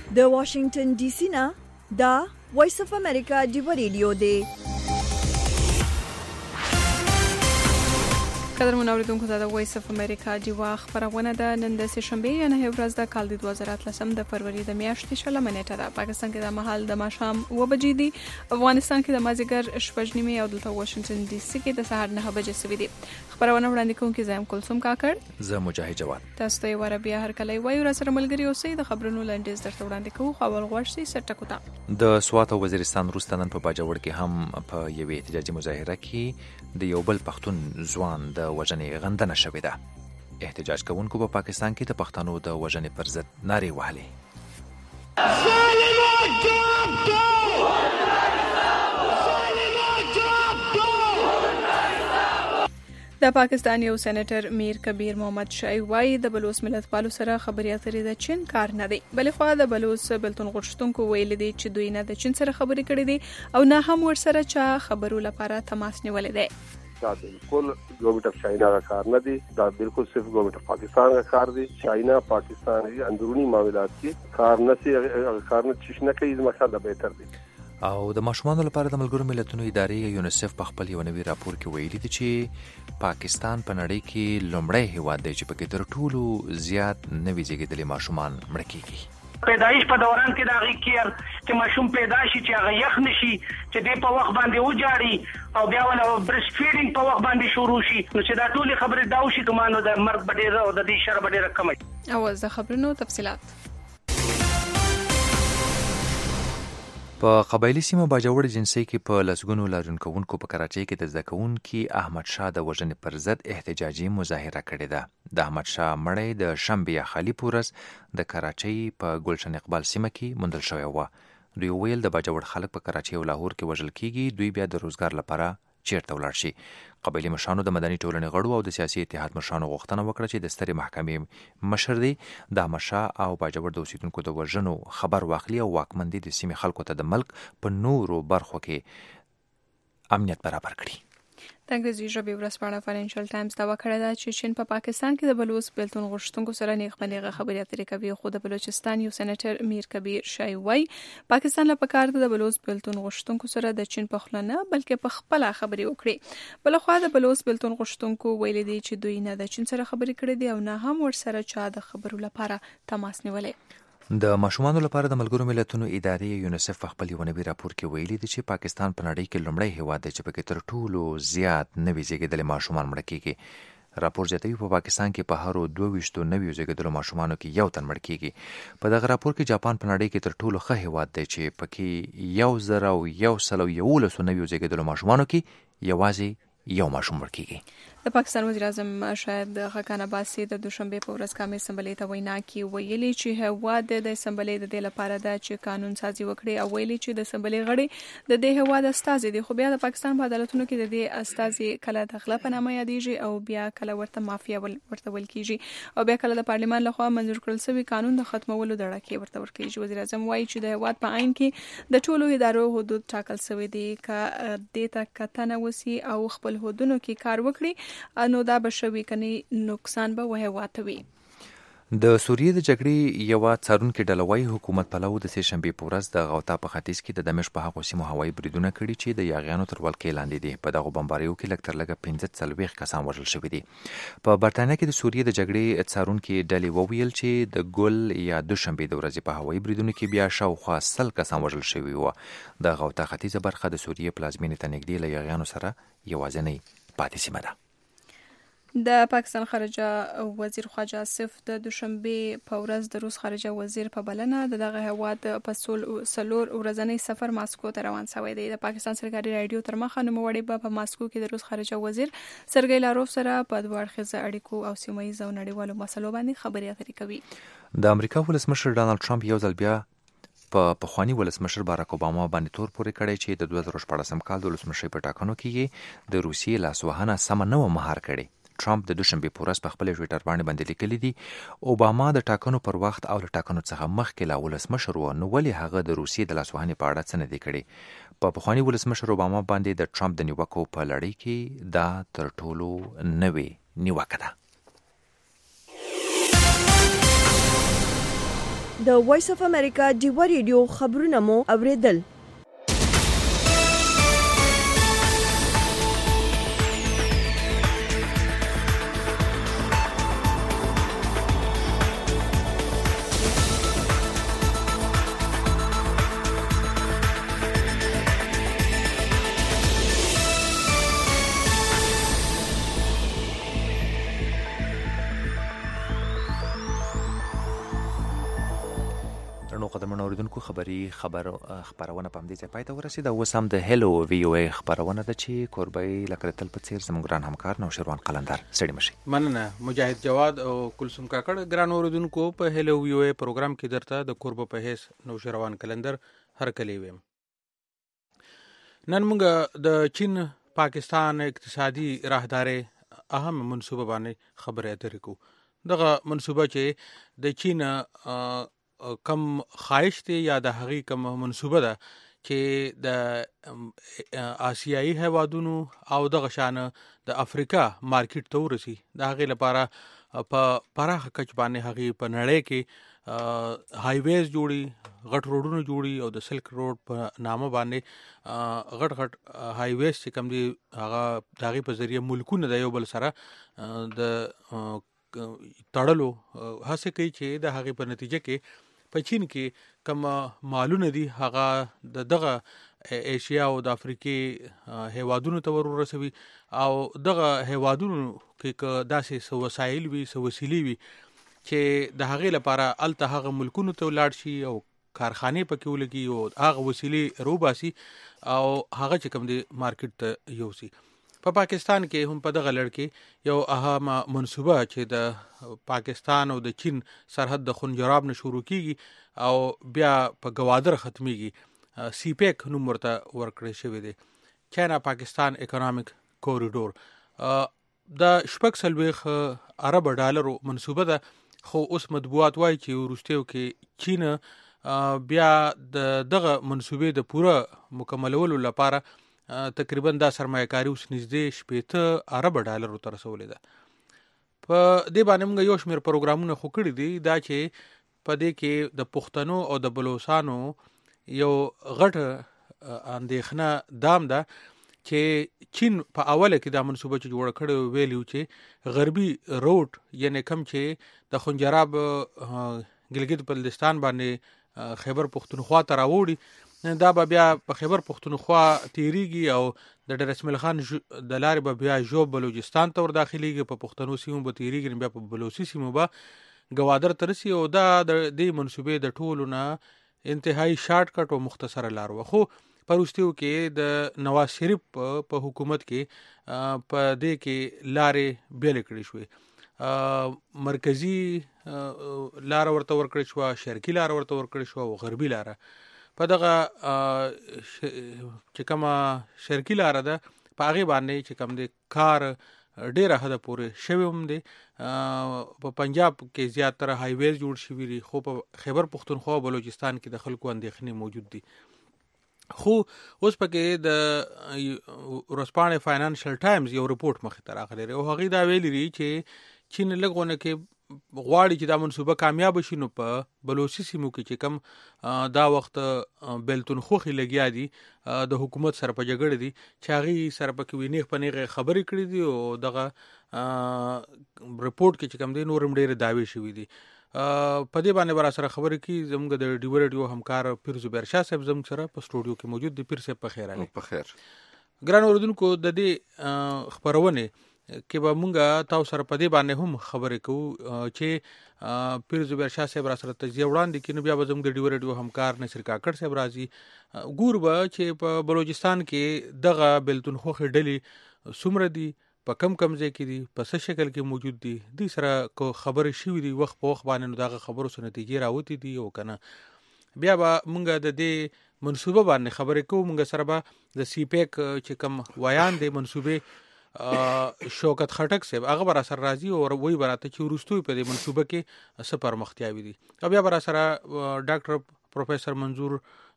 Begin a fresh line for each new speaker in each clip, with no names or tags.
د واشنگټن ډي سي نه دا وایس اف امریکا دی ریډیو دی.
قدرمن اوریدونکو ته د وایس اف امریکا دی خبرونه ده. نن د سهشنبه یا نه ورځ د کال 2013 د فروری د میاشتې شلمه نیټه ده. پاکستان کې د مهال د ماښام 2 بجې دي، افغانستان کې د مازیګر 8:30 او دلته واشنگټن ډي سي کې د سهار 9 بجې سوي دي. خبرونه وړاندې کوونکی زم کلثوم کاکړ،
زه مجاهد جواد.
تاسو ته وربیا هر کله وایو را سره ملګری اوسئ. د خبرونو لاندیز درته وړاندې کوو. خو اول غوښتي سټکو ته
د سوات او وزیرستان وروسته نن په باجوړ کې هم په یوې احتجاجي مظاهره کې د یو بل پښتون ځوان د وژنې غندنه شوې ده. احتجاج کوونکو په پاکستان کې د پښتنو د وژنې پر ضد نارې وهلې.
د پاکستان یو سېنیټر میر کبیر محمد شای وایي د بلوچ ملتپالو سره خبرې اترې د چین کار نه دی. بلې خوا د بلوچ بلتون غوښتونکو ویل دي چې دوی نه د چین سره خبرې کړې دي او نه هم ورسره چا خبرو لپاره تماس نیولې دی.
دا بالکل گورنمنٹ آف چائنا کا کار نہ دی، دا بالکل صرف گورنمنٹ آف پاکستان کا کار دی. چائنا پاکستان کی اندرونی معاملات کی کار نہ سے کار نہ چشنه کوي زموږه بهتر دی.
او د ماشومانو لپاره د ملګرو ملتونو ادارې یونیسف په خپل یو نوي راپور کې ویلي دي چې پاکستان په نړۍ کې لومړی هیواد دی چې پکې تر ټولو زیات نوي زیږیدلي ماشومان مړه کیږي.
پیدایش په دوران کې د هغې کیر چې ماشوم پیدا شي چې هغه یخ نشي، چې دی په وخت باندې وجاړي او بیا ولا برست فیډینګ په وخت باندې شروع شي، نو چې دا ټولې خبرې دا وشي ګمانو د مرګ به ډېره او د دې شر به ډېره کمه.
او د خبرونو تفصیلات
په قبایلی سیمه باجوړ جنسي کې په لسګونو لارونکوونکو په کراچۍ کې د زده کوونکي احمد شاه د وژنې پر ضد احتجاجي مظاهره کړې ده. د احمد شاه مړی د شنبې خالی پورس د کراچۍ په ګلشن اقبال سیمه کې موندل شوی و. دوی ویل د باجوړ خلک په کراچۍ او لاهور کې وژل کیږي، دوی بیا د روزګار لپاره چیرته ولاړ شي. قبایلی مشرانو د مدني ټولنې غړو او د سیاسي اتحاد مشرانو غوښتنه وکړه چې د سترې محکمې مشر دی د احمد شاه او باجوړ د اوسیدونکو د وژنو خبر واخلي او واکمندي د سیمې خلکو ته د ملک په نورو برخو کې امنیت برابر کړي.
د انګریزي ژبې ورځپاڼه فاینانشل ټایمز دعوا کړې ده چې چین په پاکستان کې د بلوچ بلتون غوښتونکو سره نیغه خبرې اترې کوي. خو د بلوچستان یو سېنیټر میر کبیر شای وایي پاکستان له پکار د بلوچ بلتون غوښتونکو سره د چین په خوله نه بلکې په خپل خبرې وکړي. بل خو د بلوچ بلتون غوښتونکو ویل دي چې دوی نه د چین سره خبرې کړې دي او نه هم ورسره چا د خبرو لپاره تماس نیولې.
د ماشومانو لپاره د ملګرو ملتونو ادارې یونیسف په خپل یو نوي راپور کې ویلي دي چې پاکستان په نړۍ کې لومړی هیواد دی چې پکې تر ټولو زیات نوي زیږیدلي ماشومان مړه کیږي. راپور زیاتوي په پاکستان کې په هرو 22 نوي زیږیدلو ماشومانو کې یو تن مړ کیږي. په دغه راپور کې جاپان په نړۍ کې تر ټولو ښه هیواد دی چې پکې 1,111 نوي زیږیدلو ماشومانو کې یوازې یو ماشوم مړ کیږي.
د پاکستان وزیر اعظم شاهد خاقان عباسي د دوشنبه په ورځ کامې اسمبلی ته وینا کې ویلي چې هیواد د اسمبلی د دې لپاره ده چې قانون سازي وکړي او ویلي چې د اسمبلی غړي د دې هیواد استازي دي. خو بیا د پاکستان په عدالتونو کې د دې استازي کله د غلا په نامه یادېږي او بیا کله ورته مافیا ورته ویل کیږي او بیا کله د پارلمان لخوا منظور کړل شوی قانون د ختمولو دړه وورته ورکیږي. وزیر اعظم وایي چې د هیواد په عین کې د ټولو ادارو حدود ټاکل شوی دي ک دې ته کتنه وسی او خپل حدودونو کې کار وکړي نو دا بشوي کني نقصان به وه واتوي.
د سوریې د جګړې یو څارونکي ډله وايي حکومت پلو د سهشنبې په ورځ د غوطا په ختیځ کې د دمشق په هغو سیمو هوایي بریدونه کړي چې د یاغیانو تر ولکې لاندې دي. په دغو بمباریو کې لږ تر لږه 15 کسان وژل شوي دي. په برتانیا کې د سوریې د جګړې څارونکي ډلې وویل چې د ګل یا دوشنبې د ورځې په هوایي بریدونو کې بیا شاوخوا 100 کسان وژل شوي وو. د غوطا ختیځه برخه د سوریې پلازمینې ته نږدې له یاغیانو سره یوازینۍ پاتې سیمه ده.
د پاکستان خارجه وزیر خواجه آصف د دوشنبه په ورځ د روس خارجه وزیر په بلنه دغه هیواد په سلور ورځنی سفر ماسکو ته روان شوی دی. د پاکستان سرکاري رادیو تر مخه نوموړی په ماسکو کې د روس خارجه وزیر سرګی لاروف سره په دوه اړخیزه اړیکو او سیمه ییزو نړیوالو مسلو باندې خبرې اترې کوي.
د امریکا ولسمشر ډانلډ ټرمپ یو ځل بیا په پخوانی ولسمشر باراک اوباما باندې تور پورې کړی چې د 2014 کال د ولسمشر په ټاکنو کې د روسیې لاسوهنه سم نه و مهار کړي. ټرمپ د دوشنبې په ورځ په خپل ټویټر باندې باندې لیکلي دي اوباما د ټاکنو پر وخت او له ټاکنو څخه مخکې لا ولسمشر و، نو ولې هغه د روسیې د لاسوهنې په اړه څه نه دی کړی. په پخوانی ولسمشر اوباما باندې د ټرمپ د نیوکو په لړۍ کې دا تر ټولو نوې نیوکه ده.
د وایس اف امریکا ډیوا ریډیو خبرونه مو اوریدل.
قدمونه اوریدونکو خبرونه په همدې ځای پای ته ورسېده. اوس هم د هلو وی او ای خبرونه ده چې کوربۍ لکه تل په څیر زموږ ګران همکار نوشروان قلندر. ستړي مشي.
مننه مجاهد جواد او کلثوم کاکړ. ګران اوریدونکو په هلو وی او ای پروګرام کې درته د کوربه په هیڅ نوشروان قلندر هرکلی ویم. نن موږ د چین پاکستان اقتصادي راهداري اهم منصوبه باندې خبرې اترې کوو. دغه منصوبه چې د چین کم خواهش دی یا د هغې کم منصوبه ده چې د آسیایي هیوادونو او دغه شان د افریقا مارکیټ ته ورسي، د هغې لپاره په پراخه کچ باندې هغې په نړۍ کې هایویز جوړي، غټ روډونه جوړي او د سلک روډ په نامه باندې غټ هایویز چې کوم دي هغه د هغې په ذریعه ملکونه د یو بل سره د تړلو هڅه کوي چې د هغې په نتیجه کې په چین کې کوم مالونه دي هغه دغه ایشیا او د افریقې هیوادونو ته ورسوي او دغه هیوادونو کې داسې څه وسایل وي، څه وسیلې وي چې د هغې لپاره هلته هغه ملکونو ته ولاړ شي او کارخانې پکې ولګي او هغه وسیلې روباسي او هغه چې کوم دی مارکیټ ته یوسي. په پاکستان کې هم په دغه لړ کې یو اهم منصوبه چې د پاکستان او د چین سرحد د خنجراب نه شروع کیږي او بیا په گوادر ختمیږي، سی پیک نوم ورته ورکړی شوی دی، چاینا پاکستان اکونومیک کوریډور. د 40 ارب ډالرو منصوبه ده، خو اوس مطبوعات وایي چې وروستیو کې چین بیا دغه منصوبې د پوره مکملولو لپاره تقریبا دا سرمایه‌کاري اوس نږدې 80 ارب ډالرو ته رسولې ده. په دې باندې موږ یو شمېر پروګرامونه خو کړي دي، دا چې په دې کې د پښتنو او د بلوچستانو یو غټ اندېښنه دام ده چې چین په اوله کې دا منصوبه چې جوړه کړې ویلو چې غربي روډ یعنی کم چې د خنجراب ګلګت بلتستان باندې خیبر پختونخوا ته راوړي، دا به بیا په خیبر پختونخوا تیریږي او د ډر اسماعیل خان د لارې به بیا ژوب بلوچستان ته ور داخليږي، په پښتنو سیمو به تیریږي، بیا په بلوچي سیمو به گوادر ته رسي او دا د دې منصوبې د ټولو نه انتهایی شارټ کټ او مختصره لار وه. خو په وروستیو کې د نواز شریف په حکومت کې په دې کې لارې بیلې کړې شوې، مرکزی لار ورته ورکړې شوه، شرقي لار ورته ورکړې شوه او غربي لار. په دغه چې کومه شرقي لاره ده په هغې باندې چې کوم دی کار ډېره حده پورې شوی هم دی. په پنجاب کې زیاتره هایویز جوړ شوي دي، خو په خیبر پختونخوا او بلوچستان کې د خلکو اندېښنې موجود دي. خو اوس پکې د ورځپاڼې فاینانشل ټایمز یو رپورټ مخې ته راغلی دی او هغې دا ویلي دي چې چین لږونه کې غواړي چې دا منصوبه کامیاب شي، نو په بلوچي سیمو کې چې کم دا وخت بیلتون خوخي لګیا دي د حکومت سره په جګړه دي چې هغې سره پکې وینیغ پنیغې خبرې کړې دي او دغه رپورټ کې چې کم دی نور هم ډېرې دعوې شوي دي. په دې باندې به راسره خبرې کړي زموږ د ډیو ریډیو همکار پیر زبیر شاه صاحب زموږ سره په سټوډیو کې موجود دی. پیر صاحب په خیر راغلی.
په خیر.
ګران اوریدونکو، د دې خپرونې کې به مونږ تاسو سره په دې باندې هم خبرې کوو چې پیر زبیر شاه صاحب را سره تجزیه وړاندې کړي، نو بیا به زموږ د ډیو ریډیو همکار نصیر کاکړ صاحب راځي. ګور به چې په بلوچستان کې دغه بیلتون خوخې ډلې څومره دي، په کم ځای کې دي، په څه شکل کې موجود دي، دوی سره کو خبرې شوي دي وخت په وخت باندې، نو دغه خبرو څه نتیجې راوتې دي او که نه. بیا به مونږ د دې منصوبه باندې خبرې کوو. مونږ سره به د سی پیک چې کوم ویان دی منصوبې شوکت خټک صاحب هغه به را سره راځي او وایي به راته چې وروستوی په دې منصوبه کې څه پرمختیاوې دي. او بیا به را سره ډاکټر پروفیسر منظور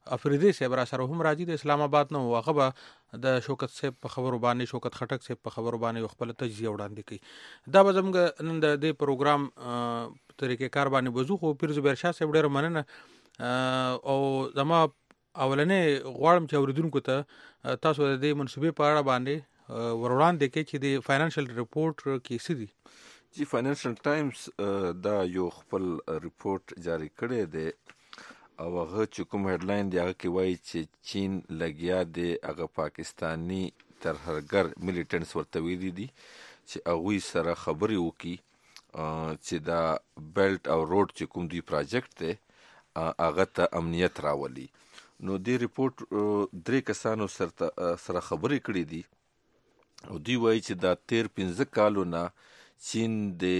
افریدی صاحب را سره هم راځي د اسلام آباد نه. هغه به د شوکت صاحب په خبرو باندې، شوکت خټک صاحب په خبرو باندې خپل تجزیه وړاندې کوي. دا به زموږ نن د دې پروګرام طریقې کار باندې وضو. خو پیر زبیر شاه صاحب ډېره مننه. او زما اولنې غواړم چې اوریدونکو ته تاسو د دې منصوبې په اړه باندې وړاندې کوي چې د فاینانشل ریپورت کې څه دي.
جی فاینانشل ټایمز دا یو خپل ریپورت جاری کړی دی او هغه چې کوم هیډلاین دی هغه کې وایي چې چین لګیا دی هغه پاکستانی ترهګر میلیټنټس ورته ویلي دي چې هغوی سره خبرې وکړي چې دا بیلټ او روډ چې کوم دوی پراجیکټ دی هغه ته امنیت راولي. نو دې ریپورت 3 کسانو سره خبرې کړې دي او دوی وایي چې دا 15 کالو نه چین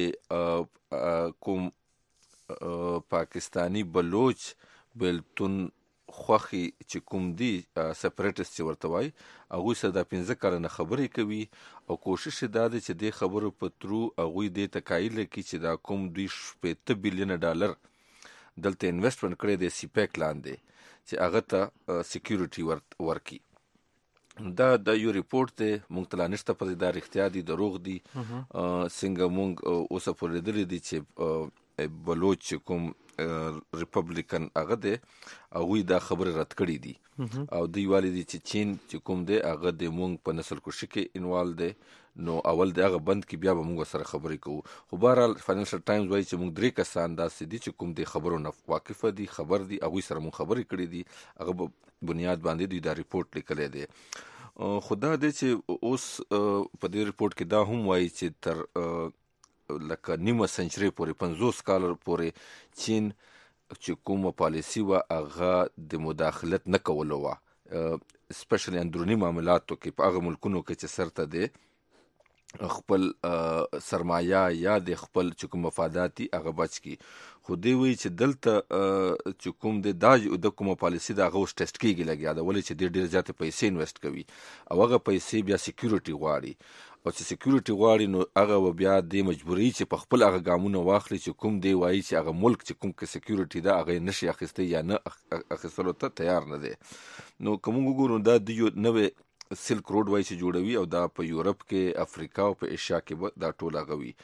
د کوم پاکستانی بلوچ بیلتون خوخي چې کوم دي سپریټست چې ورته وایي هغوی سره دا 15 کاله نه خبرې کوي او کوشش یې دا دی چې دې خبرو په ترو هغوی دې ته قایل کړي چې دا کوم دوی $50 بلیون دلته انویسټمنټ کړی دی سیپیک لاندې چې هغه ته سیکیورټي ورکړي. دا د یو ریپورت دی، مونږ ته لا نشته پته دا رښتیا دي دروغ دي. څنګه مونږ اوسه پورې لیدلي دي چې بلوچ چې کوم ریپبلیکن هغه دی هغوی دا خبرې رد کړي دي او دوی وایي دي چې چین چې کوم دی هغه د مونږ په نسل کشي کې انوالو دی. نو اول د هغه بند کې بیا به مونږ سره خبرې کوو. خو بهرحال فاینانشل ټایمز وایي چې مونږ 3 کسان داسې دي چې کوم د خبرو نه واقفه دي، خبر دي، هغوی سره مونږ خبرې کړي دي، هغه په بنیاد باندې دوی دا ریپورت لیکلی دی. خو دا دی چې اوس په دې ریپورت کې دا هم وایي چې تر لکه نیمه سنچري پورې 50 کاله پورې چین چې کومه پالیسي وه هغه د مداخلت نه کولو وه، سپیشلی اندروني معاملاتو کې په هغه ملکونو کې چې سرته دی خپل سرمایه یا د خپل چې کوم مفادات دي هغه بچ کی. خو دوی وایي چې دلته چې کوم د کومه پالیسي د هغه اوس ټیسټ کېږي لګیا ده، ولې چې ډېر زیاتې پیسې انویسټ کوي او هغه پیسې بیا سیکیورټي غواړي او چې سیکیورټي غواړي نو هغه بیا د مجبوري چې په خپل هغه ګامونه واخلي چې کوم دی وایي چې هغه ملک چې کوم کې سیکیورټي ده هغه نشي اخیستی یا نه اخیستلو ته تیار نه دی. نو که موږ وګورو دا د یو نوې سلک روډ وایي چې جوړوي او دا په یورپ کې، افریقا او په ایشیا کې به دا ټول هغه وي.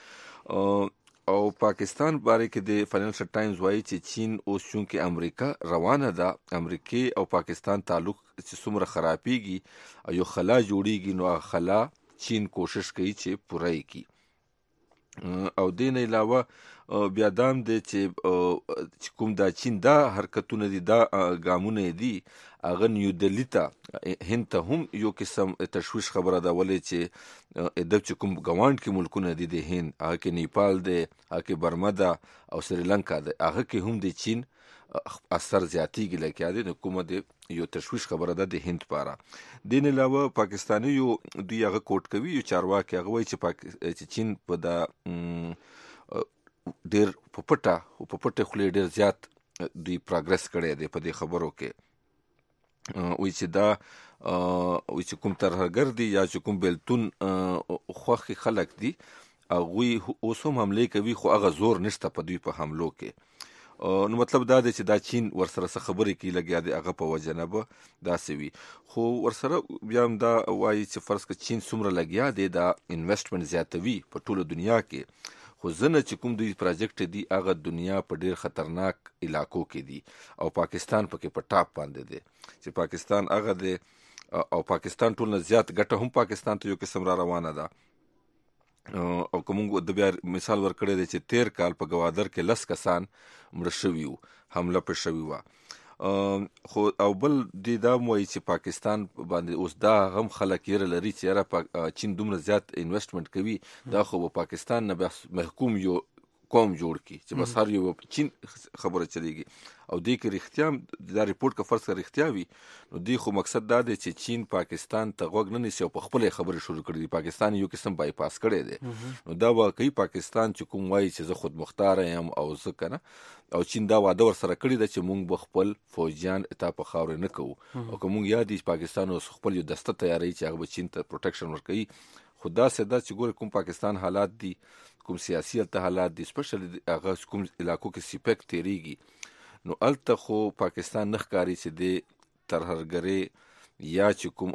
او پاکستان باره کې د فاینانشل ټایمز وایي چې چین اوس چونکې امریکا روانه ده، امریکې او پاکستان تعلق چې څومره خرابېږي او یو خلا جوړېږي نو هغه خلا چین کوشش کوي چې پوره یې کړي. او دې نه علاوه بیا دام دی چې کوم دا چین دا حرکتونه دي دا ګامونه دي هغه نیو دهلي ته هند ته هم یو قسم تشویش خبره ده، ولې چې ادب چې کوم ګاونډ کې ملکونه دي د هند هغه کې نیپال دی، هغه کې برما ده او سریلانکا ده، هغه کې هم د چین اثر زیاتېږي لکه دی. نو کومه د یو تشویش خبره ده د هند پاره. دې نه علاوه پاکستاني یو دوی هغه کوټ کوي یو چارواکي هغه وایي چې چین په دا ډېر په پټه خولې ډېر زیات دوی پروګرس کړی دی په دې خبرو کې. وایي چې دا وایي چې کوم ترهګر دي یا چې کوم بیلتون خوښې خلک دي هغوی اوس هم حملې کوي خو هغه زور نشته په دوی په حملو کې. نو مطلب دا دی چې دا چین ورسره څه خبرې کوي لګیا دی هغه په وجه نه به داسې وي. خو ورسره بیا هم دا وایي چې فرض که چین څومره لګیا دی دا انویسټمنټ زیاتوي په ټوله دنیا کې، خو ځنه چې کوم دوی پراجیکټ دي هغه دنیا په ډېر خطرناک علاقو کې دي او پاکستان پکې په ټاپ باندې دی چې پاکستان هغه دی او پاکستان ټول نه زیات ګټه هم پاکستان ته یو قسم را روانه ده. او کومو د بیا مثال ورکړی دی چې 13 کال په گوادر کې 10 کسان مړه شوي وو، حمله پر شوي وه. خو او بل د دا وایي چې پاکستان باندې اوس دا هم خلک یې لري چې یاره چین دومره زیات انویسټمنټ کوي دا خو به پاکستان نه محکوم یو قوم جوړ کی چې بس هر یو چین خبره چلیږي. او دې کې رښتیا دا ریپورت که فرض کړه رښتیا وي نو دې خو مقصد دا دی چې چین پاکستان ته غوږ نه نیسي او په خپل خبرې شروع کړي دي. پاکستان یو قسم بایپاس کړی دی. نو دا واقعي پاکستان چې کوم وایي چې زه خود مختار یم او زه کنه او چین دا واده ور سره کړی دی چې مونږ به خپل فوجیان اتا په خاورې نه کوو او که مونږ یاد چې پاکستان اوس خپل یو دسته تیاری چې هغه به چین ته پروټیکشن ورکوي. خو دا سده چې ګوره کوم پاکستان حالات دي، کوم سیاسي حالات دي، سپیشلی هغه کوم علاقو کې سیپیک تیریږي نو الته خو پاکستان نه ښکاري چې د ترهګرۍ یا چې کوم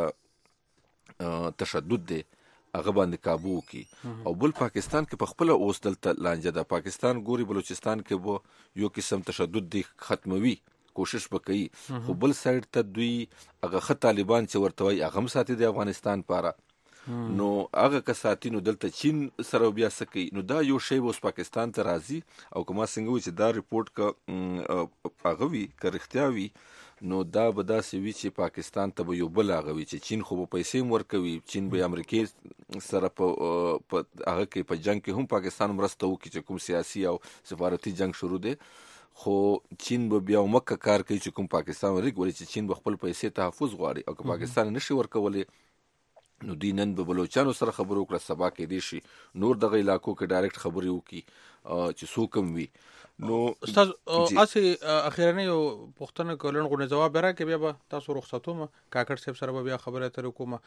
الته تشدد دی هغه باندې کابو کی او بل پاکستان کې په خپل اوس دلته لانجه ده. پاکستان ګوري بلوچستان کې وو یو قسم تشدد دی ختموي کوشش وکړي خو بل سایډ ته دوی هغه طالبان چې ورته وي هغه هم ساتي د افغانستان پاره نو هغه کساتي نو دلته چین سره بیا سکی نو دا یو شی اوس پاکستان ته راځي او کومه څنګه و چې دا ریپورت کا هغه وی کړختیا وی نو دا به داسې وي چې پاکستان ته به یو بل هغه وي چې چین خو به پیسې ورکوي چین به امریکای سره په هغه کې په جنگ کې هم پاکستان مرسته وکړي چې کوم سیاسي او سفارتي جنگ شروع دی خو چین به بیا مکه کار کوي چې کوم پاکستان ورګوري چې چین به خپل پیسې تحفظ غواړي او که پاکستان نشي ورکولای نو دی نن به بلوچستان سره خبرو وکړه سبا کې دی شي نور دغه علاقو کې ډایرکټ خبرې وکړي چې څوک وي نو
استاد اسی اخیرنه یو پښتنه کولن غو نه جواب راکې بیا به تاسو رخصتوم کاکړ صاحب سره بیا خبره تر کوم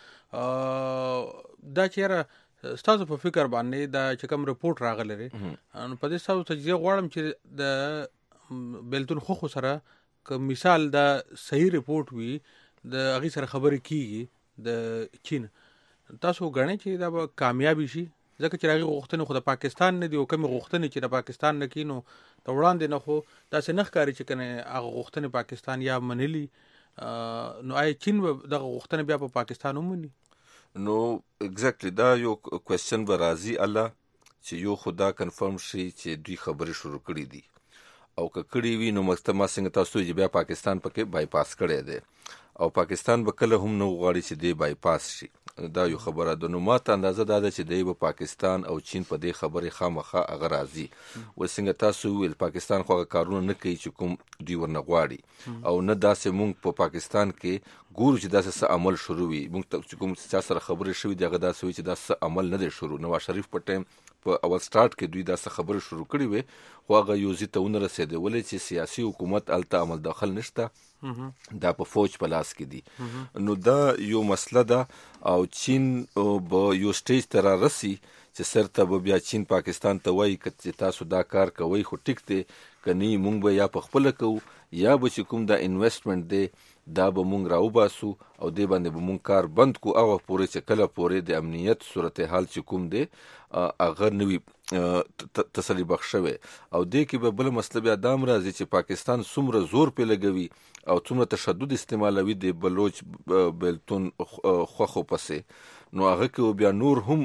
دا چیرې استاد په فکر باندې دا چې کوم رپورت راغلی نو په دې ساو تجزیه غواړم چې د بلتون خو سره که مثال دا صحیح رپورت وي د هغه سره خبرې کیږي د چین تاسو غواړئ چې دا به کامیابی شي ځکه چې هغه غوښتنه خو د پاکستان نه دی او کوم غوښتنه چې د پاکستان نه کینو ته وړاندې نه خو دا څه نخ کاری چې کنه هغه غوښتنه پاکستان یا منلی نو آی چین دغه غوښتنه بیا په پاکستان ومني
نو ایگزیکټلی دا یو کوېسچن به راځي الله چې یو خدا کنفرم شي چې دوی خبرې شروع کړې دي او که کړې وي نو مستما څنګه تاسو چې بیا پاکستان پکې بایپاس کړی دی او پاکستان به کله هم نه غواړي چې دی بایپاس شي دا یو خبره ده نو ماته اندازه دا ده چې دی به پاکستان او چین په دې خبرې خامخا هغه راځي و څنګه تاسو ویل پاکستان خو هغه کارونه نه کوي چې کوم دوی ورنه غواړي او نه داسې مونږ په پاکستان کې ګورو چې داسې څه عمل شروع وي مونږ ته کوم چا سره خبرې شوي دي هغه داسې وي چې دا څه عمل نه دی شروع نواز شریف په ټایم په اول سٹارټ کې دوی داسې خبرې شروع کړې وي خو هغه یو ځای ته ونه رسېدی ولې چې سیاسي حکومت هلته عمل داخل نشته دا په فوج په لاس کې دي نو دا یو مسله ده او چین به یو سټیج ته رارسي چې سرته به بیا چین پاکستان ته وایي چې تاسو دا کار کوئ خو ټیک دی که نه مونږ به یا په خپله کوو یا به چې کوم دا انویسټمنټ دی دا به مونږ راوباسو او دې باندې به مونږ کار بند کو هغه پورې چې کله پورې د امنیت صورتحال چې کوم دی هغه نوي تسلی بخښ شوی او دې کې به بله مسله بیا دا هم راځي چې پاکستان څومره زور پې لګوي او څومره تشدد استعمالوي د بلوچ بلتون خوښو پسې نو هغه کې بیا نور هم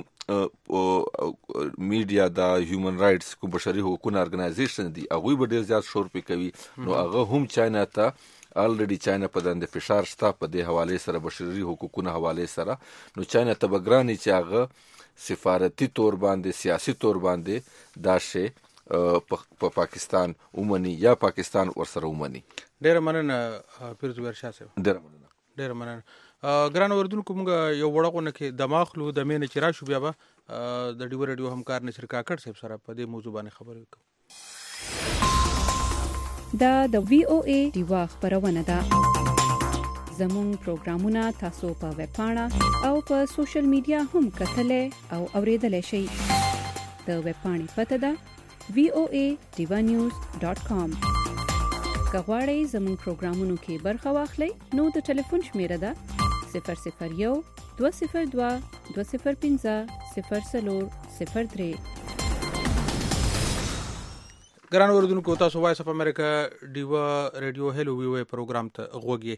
میډیا دا هیومن رائټس کوم بشري حقوقونه ارګنایزیشن دي هغوی به ډېر زیات شور پې کوي نو هغه هم چاینا ته الریډي چاینا په دنده فشار شته په دې حوالې سره بشري حقوقونه حوالې سره نو چاینا ته به ګراني چې هغه سفارتي تور باندې سیاسي تور باندې دا شی په پاکستان ومني یا پاکستان ورسره ومني.
ډېره مننه پیرزویر شاه صاحب ډېره مننه ګران اوریدونکو موږ یو وړغونه کې دماغلو د مینې چې راشو بیا به د ډیو ریډیو همکار نصر کاکړ صاحب سره په دې موضوع باندې خبرې وکړو.
دا د وی او ای ډیوا خبرونه ده زموږ پروګرامونه تاسو په ویب پاڼه او په سوشل میډیا هم کتلې او اوریدلای شئ. د ویب پاڼې پته ده voanews.com. کغواړئ زموږ پروګرامونو کې برخه واخلئ نو د ټلیفون شمیره ده 001 202 205 0403.
ګران اوریدونکو تاسو وایس اف امریکا ډیوا ریډیو هلو وی وی پروګرام ته غوږی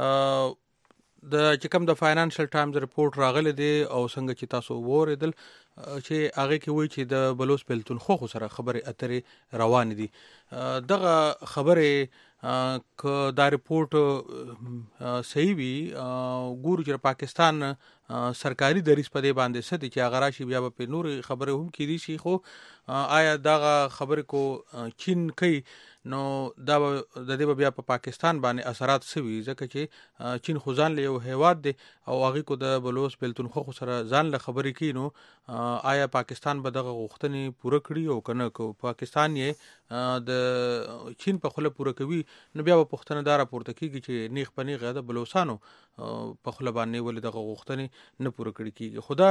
د چې کوم د فاینانشل ټایمز رپورت راغلی دی او څنګه چې تاسو وریدل چې هغه کې وایي چې د بلوچ بلتون خو سره خبرې اترې روان دي دغه خبرې ک دا رپورت صحیح وي ګورو چې پاکستان سرکاري دریس په دې باندې څه دي چې هغه راشي بیا په نور خبره هم کېدي شي خو آیا دغه خبرې کو چین کوي نو دا د دې بیا په پاکستان باندې اثرات سوي ځکه چې چین خو ځان له یو هیواد دی او هغه کو د بلوچ بلتون خو سره ځان له خبرې کوي نو آیا پاکستان به دغه غوښتنې پوره کړي او کنه کو پاکستان یې د چین په خله پوره کوي نو بیا په پښتنه دار پورته کیږي چې نیغ پنی غاده بلوچستانو په خله باندې ولې دغه غوښتنې نه پوره کړي کیږي خدا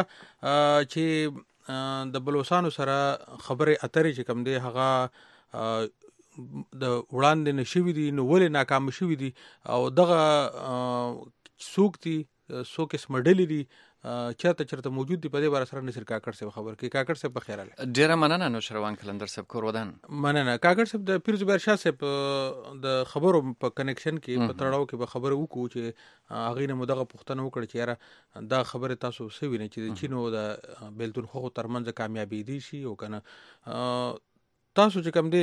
چې د بلوچستانو سره خبرې اترې چې کم دی هغه د وړاندې نشوي دي نو ولې ناکام شوي دي او دغه څوک دي څو قسمه ډلې دي چرته موجود دي په دې باره سره نصر کاکړ صاحب خبر کوي. کاکړ صاحب بخیر علي.
ډیره مننه نوشروان کلندر صاحب کور ودان.
مننه کاکړ صاحب. د پیر زبیر شاه صاحب د خبرو په کنیکشن کې په تړاو کې به خبره وکړو چې هغه نه مدغه پوښتنه وکړه چې یاره دا خبره تاسو سوي نه چې چینو د بیلتون خو ترمنځ کامیابی دي شي او کنه تاسو چې کوم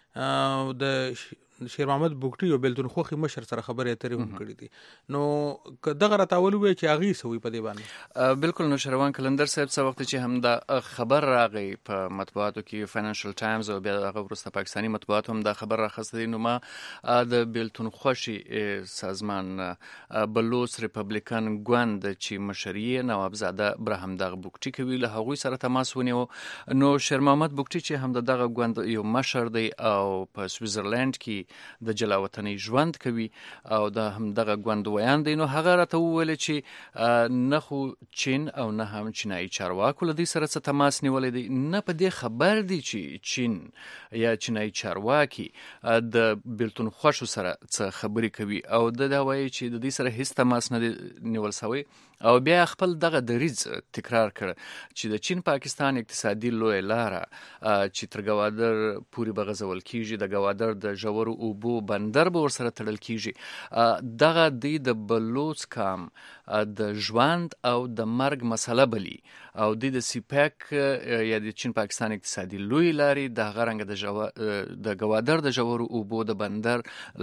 دی د شیر محمد بوګټي او بیلتون خوخي مشر سره خبرې اترې هم کړې دي نو دغه راتاول وی چې اغي سوي په دی باندې.
بالکل نو شروان کلندر صاحب څو وخت چې هم دا خبر راغی په مطبوعاتو کې فاینانشل ټایمز او بیا هغه ورسته پاکستاني مطبوعات هم دا خبر راخسته دي. نو ما د بیلتون خوشي سازمان بلوچ ریپبلیکن ګوند چې مشري نواب زاده ابراهیم دغه بوګټي کوي له هغوی سره تماس ونیو. نو شیر محمد بوګټي چې هم دغه ګوند یو مشر دی او په سویزرلند کې د جلاوطنۍ ژوند کوي او د هم دغه ګوند ویان دی. نو هغه راته وویل چې نه خو چین او نه هم چینایي چارواکو له دې سره څه تماس نیولی دی، نه په دې خبر دی چې چین یا چینایي چارواکي د بیلتون خوشو سره څه خبرې کوي او دا وایي چې د دې سره هیڅ تماس نه دی نیول سوی او بیا خپل دغه دریځ تکرار کړ چې د چین پاکستان اقتصادي لوی لاره چې تر ګوادر پورې به غځول کیږي، د ګوادر د ژورو اوبو بندر به ورسره تړل کیږي، دغه د بلوچ قام د ژوند او د مرګ مسله بلی او د سیپاک یا د چین پاکستان اقتصادي لوی لارې د هغه رنګ د ګوادر د ژورو اوبو د بندر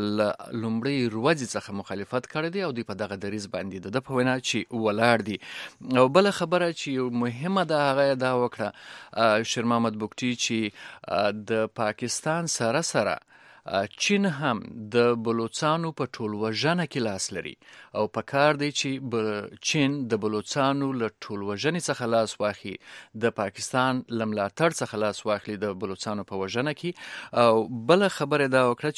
لومړی ورځې څخه مخالفت کړی دی او دوی په دغه دریځ باندې د په وینا چې ولاړ دي. او بل خبره چې مهمه ده هغه دا وکړه شیر محمد بوګټي چې د پاکستان سره سره چین هم د بلوچستانو په ټولوژنه کې لاس لري او په کار دی چې چین د بلوچستانو له ټولوژنې څخه لاس واخلي، د پاکستان له ملاتړ څخه لاس واخلي د بلوچستانو په وژنه کې. او بل خبره دا وکړه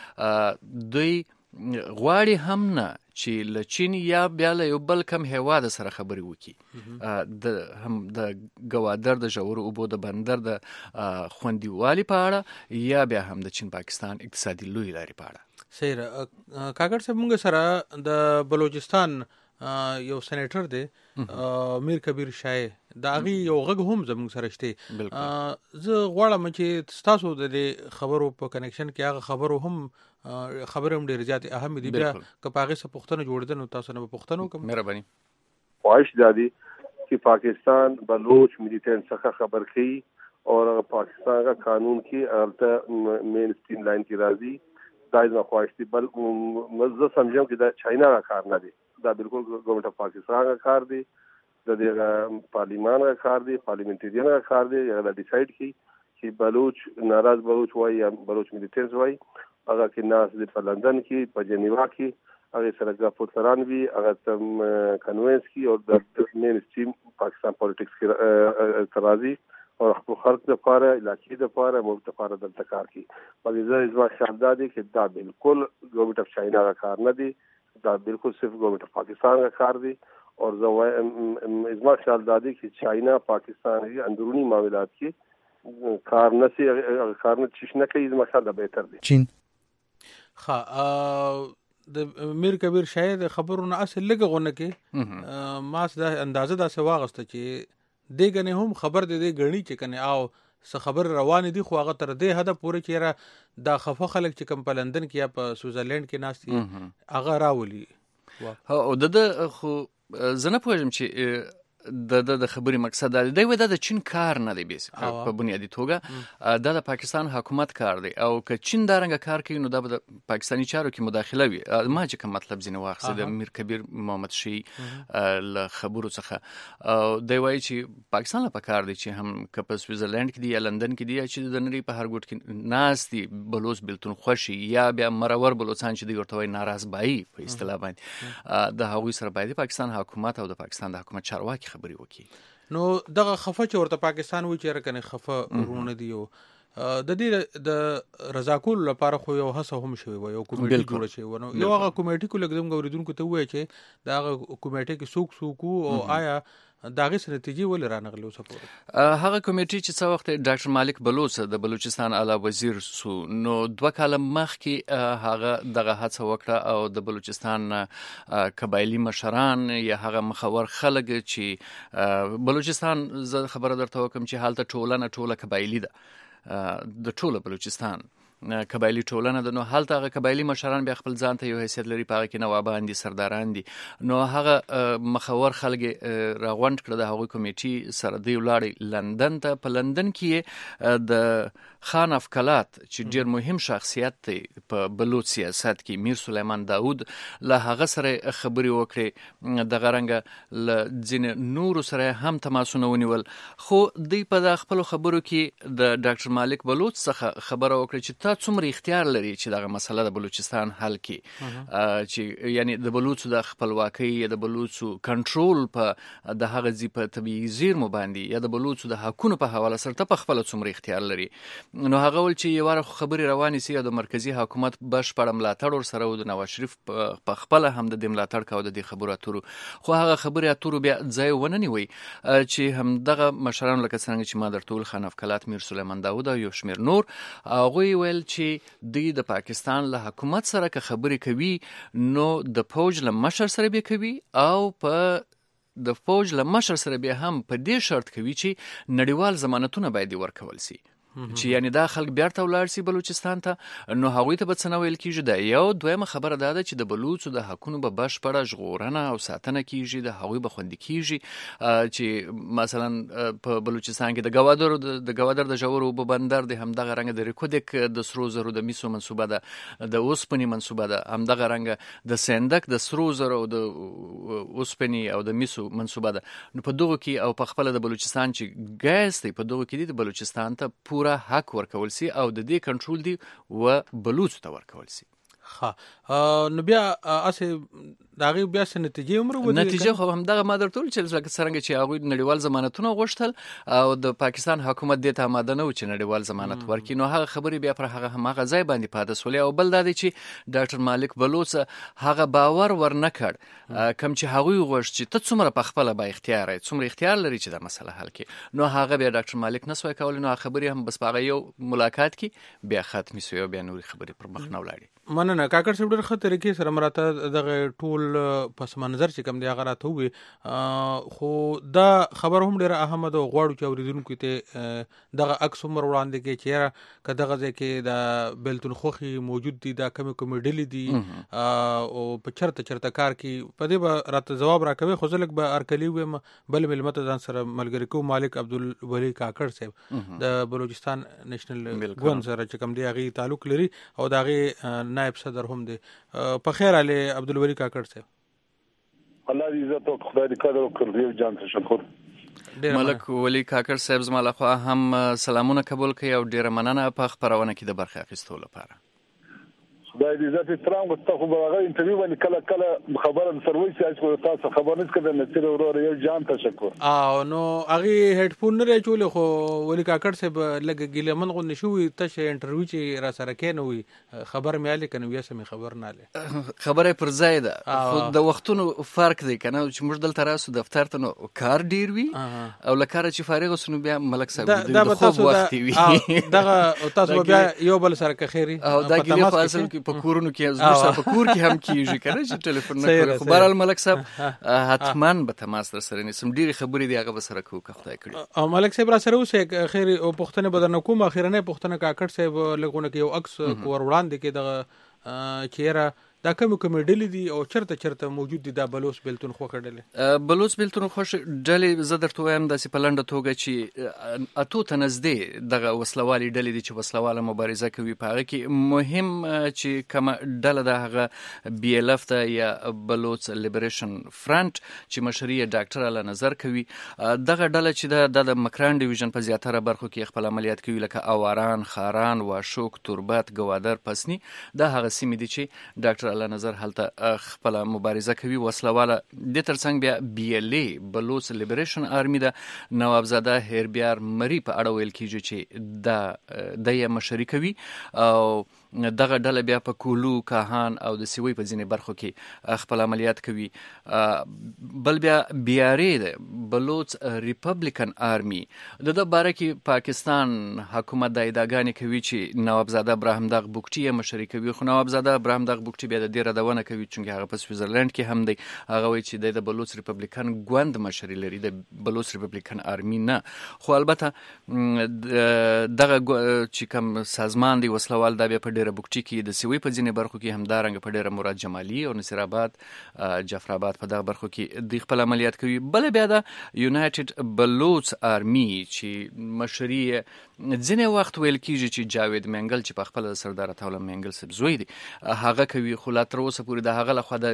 چې دوی غواړي هم نه چې له چین یا بیا له یو بل کم هیواد سره خبرې وکړي د هم د ګوادر د ژورو اوبو د بندر د خوندیوالي په اړه یا بیا هم د چین پاکستان اقتصادي لوی لارې په اړه.
صحیح. کاکړ صاحب موږ سره د بلوچستان یو سېنیټر دی میر کبیر شاه، دا غي یو غږ هم زموږ سره شته. زه غواړم چې تاسو د خبرو په کنیکشن کې هغه خبرو هم خبره هم ډیر زیات اهم دي، بیا که پاغه څه پښتنه جوړیدل نو تاسو نه پښتنو کوم
مهرباني
خواهش دادی چې پاکستان بلوچ ملیټنټ څخه خبر کړي او پاکستان کا قانون کې البته مین سټریم لاین کې راځي دا نه خواهش دي. بل مزه سمجھم چې دا چاینا کا کار نه دی، دا بالکل ګورنمنت اف پاکستان کا کار دی، د پارلیمان کا کار دی، پارلیمنټریان کا کار دی. یا دا ډیسایډ کی چې بلوچ ناراض بلوچ وای یا بلوچ ملیټنټ وای هغه کې ناس د لندن کې په جنیوا کې هغه سره غفوتران وی هغه تم کنوینس کې او د مین سټریم پاکستان پالیټکس کې ترازی او خپل خلق د لپاره علاقې د لپاره مفتقره د تکار کی په دې ځای خیال دادي چې دا بالکل ګورنمنت اف چاینا کا کار نه دی، دا بالکل صرف ګورنمنت اف پاکستان کا کار دی. اور ازما خیال دادي چې چاینا پاکستان کې اندرونی معاملات کې کار نه سي کار نه چش نه کوي، ازما خیال دا بهتر دی.
چین د میر کبیر شاید خبرونه اصل لګه غونه کې ما دا اندازه دا څه واغسته چې دغه هم خبر دې غني چې کنه او څه خبر روان دي خو هغه تر دې حد پورې چې دا خفه خلک چې کم په لندن کې یا په سویزرلند کې ناستي هغه راولي.
او د خو زنه پوهم چې د خبري مقصد دا دی و د چین کار نه دی بیس په بنیادی توګه دا د پاکستان حکومت کار دی او که چین دا رنګ کار کوي نو دا د پاکستاني چارو کې مداخله وي. ما چې کوم مطلب زینه واخصه د میر کبیر محمد شي ل خبرو څخه او دی وایي چې پاکستان له کار دی چې هم که په سویزرلند کې دی یا لندن کې دی چې د نړۍ په هر ګوټ کې ناس دی بلوچ بیلتون خوشي یا بیا مرور بلوچستان چې دی ورته وایي ناراض بای په اصطلاح باندې د هغوی سره باید پاکستان حکومت او د پاکستان د حکومت چارواکي خبري وکي.
نو دغه خفه چې ورته پاکستان وی چې رکنه خفه ورونه دی او د دې د رضا کول لپاره خو یو هڅه هم شوی و، یو کمیټه جوړه شوی و. نو یو هغه کمیټه کو لګدم غوړیدونکو ته وای چې دا هغه کمیټه کې څوک او آیا د هغې څه نتیجې ولې رانغلې اوسه پورې؟
هغه کمیټې چې څه وخت ډاکټر مالک بلوچ د بلوچستان اعلی وزیر سو نو 2 کاله مخکې هغه دغه هڅه وکړه او د بلوچستان قبایلی مشران یا هغه مخور خلک چې بلوچستان زه خبره درته وکم چې حالت ټوله قبایلی ده د ټوله بلوچستان قبایلی ټولنه ده، نو هلته هغه قبایلی مشران بیا خپل ځان ته یو حیثیت لري، په هغه کې نوابان دي، سرداران دي، نو هغه مخور خلک راغونډ کړه د هغوی کمیټې سره، دوی ولاړې لندن ته. په لندن کې د خان افکلات چې ډیر مهم شخصیت دی په بلوچ سیاست کې، میر سلیمان داود، له هغه سره خبرې وکړې، دغه رنګه له ځینې نورو سره هم تماسونه ونیول، خو دوی په د خپلو خبرو کې د ډاکټر مالک بلوچ څخه خبره وکړه چې تا څومره اختیار لري چې دغه مسله د بلوچستان حل کړي، چې یعنی د بلوچو د خپلواکۍ یا د بلوچو کنټرول په د هغه ځای په طبیعي زیرمو باندې یا د بلوچو د حقونو په حواله سره ته په خپل څومره اختیار لري. نو هغه ول چې یو واره خبرې روانې سي د مرکزی حکومت بشپړ ملاتړ ور سره او د نواز شریف په خپل هم د ملاتړ کاوه د خبرو اترو، خو هغه خبرې اترو بیا ځای ونه نیوي چې هم دغه مشران لکه څنګه چې ما درته ویل خان افکلات، میر سلیمان داود او یو شمیر نور، هغوی ویل چې دوی د پاکستان له حکومت سره که خبرې کوي نو د فوج له مشر سره به کوي او په د فوج له مشر سره به هم په دې شرط کوي چې نړیوال ضمانتونه باید ورکول سي، چې یعنی دا خلک بیرته ولاړ سي بلوچستان ته. نو هغوی ته به څه نه ویل کېږي. دا یو دویمه خبره دا ده چې د بلوچو د حقونو به بشپړه ژغورنه او ساتنه کېږي، د هغوی به خوندي کېږي، چې مثلا په بلوچستان کې د ګوادر د ژورو اوبو بندر د همدغه رنګه د ریکودک د سرو زرو د میسو منصوبه ده، د اوسپنې منصوبه ده، همدغه رنګه د سندک د سرو زرو او د اوسپنې او د میسو منصوبه ده. نو په دغه کې او په خپل د بلوچستان چې ګاز دی په دغه کې د بلوچستان ته پورا حق ورکول سي او د دې کنټرول دی و بلوچ ته ورکول سي.
نو بیا اسه داغه بیا څه نتیجې عمر ودی؟
نتیجه خو هم دغه مادر ټول چې څنګه چې هغه نړیوال ضمانتونه غوښتل او د پاکستان حکومت دې ته آماده نه و چې نړیوال ضمانت ورکړي، نو هغه خبرې بیا پر هغه ځای باندې پاده سولې. او بل دا دی چې ډاکټر مالک بلوچ هغه باور ورنکړ کوم چې هغه غوښت چې ته څومره په خپل با اختیار یې، څومره اختیار لري چې دا مسله حل کړي، نو هغه بیا ډاکټر مالک نسوي کول، نو خبرې هم بس په یو ملاقات کې بیا ختمې شوې، بیا نورې خبرې پر مخ نه ولاړې.
مننه کاکړ صاحب، ډېر ښه طریقې سره مراته دغه ټول پس منظر چې کوم دی هغه راته وي، خو دا خبر هم ډېره اهمه ده. غواړو چې اورېدونکو ته دغه عکس عمر وړاندې کړي چې یاره که دغه ځای کې د بیلتون خوښي موجود دي، دا کومې ډلې دي او په چرته کار کوي، په دې به راته ځواب راکوي. خو زه لږ به ارکلي ویم بل ملمه ته ځان سره ملګري کوم. مالک عبدالولي کاکړ صاحب د بلوچستان نیشنل ګوند سره چې کوم دی هغې تعلق لري او د هغې نائب صدر هم دی. په خیر علي عبدالولي کاکړ صاحب.
الله دې عزت او خدای دې قدر وکړي. جان تشکر.
ملک ولی کاکړ صاحب زما له خوا هم سلامونه قبول کړئ او ډیره مننه په خبرونه کې د برخه اخیستلو لپاره.
خدای دې عزت احترام وکړي. خو هغه انټرویو باندې کله خبره سرویس چې تاسو خبر نه کړئ نه چې ورور یو جان تشکر.
نو هغه هډفون نه راچول، خو ولی کاکړ صاحب لګ ګیلمن غو نشوي ته انټرویو چې را سره کېنه وي خبر مې علي کنه بیا سمې خبر نه علي
خبره پر ځای ده، خو د وختونو فرق دی کنه چې موږ دلته راسو دفتر ته نو کار ډیر وي او لکاره چې فارغ وسنو بیا ملک صاحب د خوب وخت وي
دغه تاسو بیا یو بل سره کخيري
او دا ګیله په اصل کې په کورونو کې زموږ په کور کې هم کیږي کنه چې ټلیفون نه کوي. خو بهرحال ملک صاحب حتمان به تماس در سره نسم ډیره خبرې دی هغه به سره کوو که خدای کړي.
او ملک صاحب را سره اوسه خیر او پښتنه بدن کوم اخیرنه پښتنه کاکړ صاحب لګونه کې یو عکس کور وړاندې کې دغه چیرې دا کوم ډلې دي او چرته موجود دي دا بلوچ بیلتون خوښه ډلې؟
بلوچ بیلتون خوښه ډلې زه درته وایم داسې په لنډه توګه چې اتو ته نږدې دغه وسلوالي ډلې دي چې وسلواله مبارزه کوي. په هغه کې مهم چې کومه ډله ده هغه بي ال اف ده یا بلوچ لیبریشن فرنٹ چې مشري ډاکټر اعلی نظر کوي. دغه ډله چې د مکران ډیویژن په زیاتره برخو کې خپل عملیات کوي لکه اواران، خاران، واشوک، تربت، ګوادر، پسنی، دا هغه سیمې دي چې ډاکټر الله نظر هلته خپل مبارزه کوي وسلواله. د ترڅنګ بیا بي ال اي بلوچ لیبریشن آرمي ده نوابزاده هیربیار مری په اړه ویل کیږي چې د یې مشري کوي او دغه ډله بیا په کولو کاهان او د سیوی په ځینې برخو کې خپل عملیات کوي. بل بیا بیاري ده بلوچ ریپبلیکن آرمی د باره کې پاکستان حکومت د ادعاګانې کوي چې نوابزاده ابراهیم دغ بوکټي یې مشري کوي، خو نوابزاده ابراهیم دغ بوکټي بیا د دې ردونه کوي چې هغه په سویټزرلند کې هم دی. هغه وایي چې د بلوچ ریپبلیکن ګوند مشري لري، د بلوچ ریپبلیکن آرمی نه. خو البته دغه چې کوم سازمان دی وسلوال دا بیا په ډیره بوکټي کې د سیوی په ځینې برخو کې همدارنګه په ډیره مراد جمالي او نصیر آباد جعفرآباد په دغه برخو کې د خپل عملیات کوي. بل بیا د یونایټډ بلوچ آرمی چې مشري ځینې وخت ویل کیږي چې جاوید منګل چې په خپل سردار عطاالله منګل صاحب زوی دی هغه کوي، خو لا تر اوسه پورې د هغه لخوا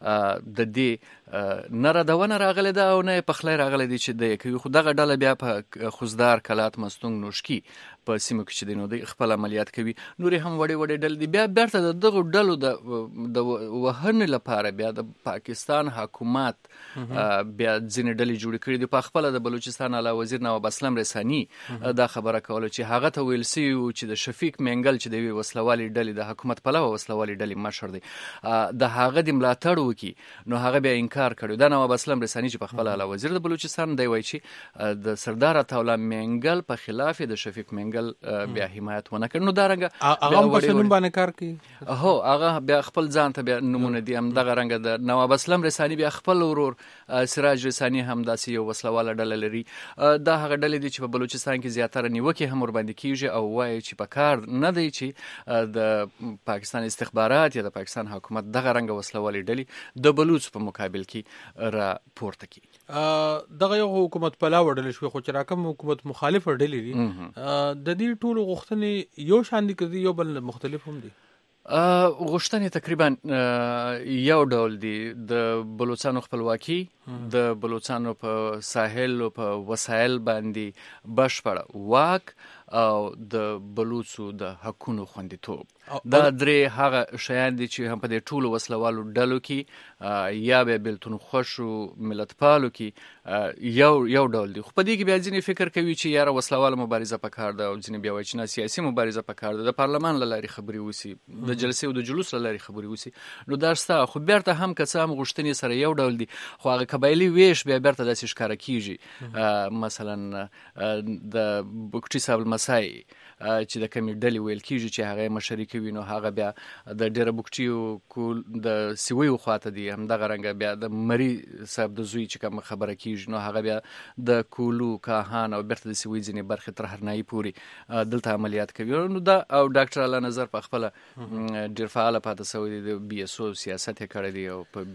د دې نه ردونه راغلی ده او نه پخلی راغلی دی چې دی کوي. خو دغه ډله بیا په خوزدار، کلات، مستونګ، نوشکي په سیمو کې چې دی نو دی خپل عملیات کوي. نورې هم وړې وړې ډلې دي. بیا بیرته د دغو ډلو د وهنې لپاره بیا د پاکستان حکومت بیا ځینې ډلې جوړې کړي دي. په خپله د بلوچستان اعلی وزیر نواب اسلم رساني دا خبره کوله چې هغه ته ویل سوي و چې د شفیق منګل چې د یوې وسلوالې ډلې د حکومت پلوه وسلوالې ډلې مشر دی د هغه د ملاتړ وکړي، نو هغه بیا انکار کړی. دا نواب اسلم رساني چې په خپل اعلی وزیر د بلوچستان دی وایي چې د سردار عطاالله منګل په خلاف د شفیق منګل بیا حمایت ونه کړ. نو دا رنګه
هغه په شنو باندې کار کوي.
هو هغه بیا خپل ځان ته بیا نمونه دي هم دغه رنګه د نواب اسلم رساني بیا خپل ورور سراج رساني هم داسې یو وسلواله ډله لري. دا هغه ډلې دي چې په بلوچستان کې زیاتره نیوکې هم ورباندې کیږي او وایي چې په کار نه دی چې د پاکستان استخبارات یا د پاکستان حکومت دغه رنګه وسلوالې ډلې د بلوچ په مقابل کې را پورته کړي.
دغه یو حکومت پلاوه ډلې شوې، خو چې راکم حکومت مخالف ډلې دي د دې ټولو غوښتنې یو شان دي که یو بل مختلف هم دي؟
غوښتنې تقریبا یو ډول دي. د بلوچستان خپلواکي، د بلوچستان په ساحل او په وسایل باندې بشپړ واک او د بلوچو د حقونو خوندیتوب. دا درې هغه شیان دي چې هم په دې ټولو وسلوالو ډلو کې یا به بلتون خوشو ملتپالو کې یو ډول دي. خو په دې کې بیا ځینې فکر کوي چې یاره وسلواله مبارزه پکار ده او ځینې بیا وایي چې نه سیاسي مبارزه پکار ده، د پارلمان له لارې خبرې وسی، د جلسې او د جلوس له لارې خبرې وسی. نو دا شته، خو بیرته هم که څه هم غوښتنې سره یو ډول دي، خو هغه قبایلي ویش بیا بیرته داسې ښکاره کیږي. مثلا د بوکټي صاحب المسای چې د کمې ډلې ویل کیږي چې هغه مشري کوي، نو هغه بیا د ډیره بوکټي د سیویو خواته دی. همدغه رنګه بیا د مري صاحب د زوی چې کوم خبره کیږي، نو هغه بیا د کولو کاهان او بیرته د سیوی ځینې برخې تر هرنایي پورې دلته عملیات کوي. نو دا او ډاکټر الله نظر په خپله ډېر فعاله پاتې سوی دی، د بي اس او سیاست یې کړی دی او په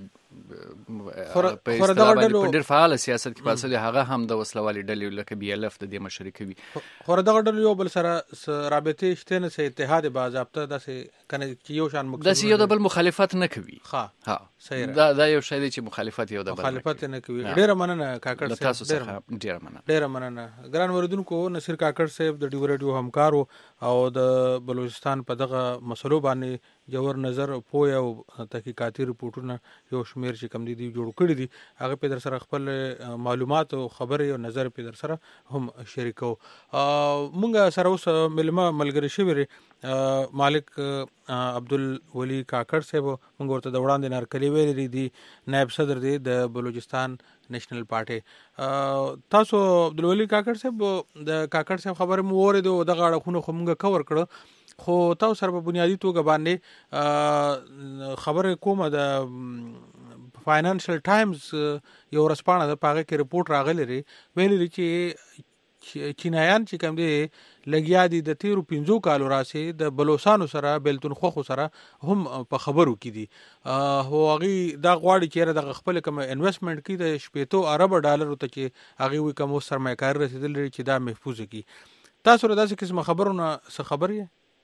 ډېر فعاله سیاست کې پاتې دی. هغه هم د وسلوالې ډلې لکه بي ال اف د دې مشري کوي.
خو دغه ډلې یو بل سره رابطې شته نه، سه اتحاد باضابطه داسې کنه چې یو شان مقصود
داسې یو د بل مخالفت نه کوي.
ها صحیح
دا یو شی دی چې مخالفت یو د بل
مخالفت نه کوي. ډېر مننه کاکړ صاحب،
تاسو څخه ډېر مننه.
ګران اوریدونکو، نصیر کاکړ صاحب د ډیو ریډیو همکارو او د بلوچستان په دغه مسلو باندې جوړ نظر پوهه او تحقیقاتي رپورټونه یو شمیر چې کم دي جوړ کړی دي، هغه په در سره خپل معلومات او خبرې او نظر په در سره هم شریکو. مونږ سره اوس ملما ملګری شوی مالک عبدالولي کاکړ صاحب، مونږ ورته د وړاندې نارکلي ویلي دي، نائب صدر دی د بلوچستان نیشنل پارټي. تاسو عبدالولي کاکړ صاحب د کاکړ صاحب خبره مو اورېدو، دغه اړخونه خو مونږ کور کړه، خو تاسو سره په بنیادی توګه باندې خبره کومه د فاینانشل ټایمز یو ورځپاڼه د پاغه کې رپورټ راغلی لري، ویلي چې چینایان چې کوم دي لګیا دي د 13-15 کالو راسي د بلوچستان سره بلتون خوخو سره هم په خبرو کې دي. هو هغه دا غواړي چې د خپل کوم انویسټمنٹ کې د 70 ارب ډالر ته چې هغه وي کوم سرمایه‌کار رسیدل لري چې دا محفوظ کی. تاسو را داسې قسم خبرونه څه خبرې؟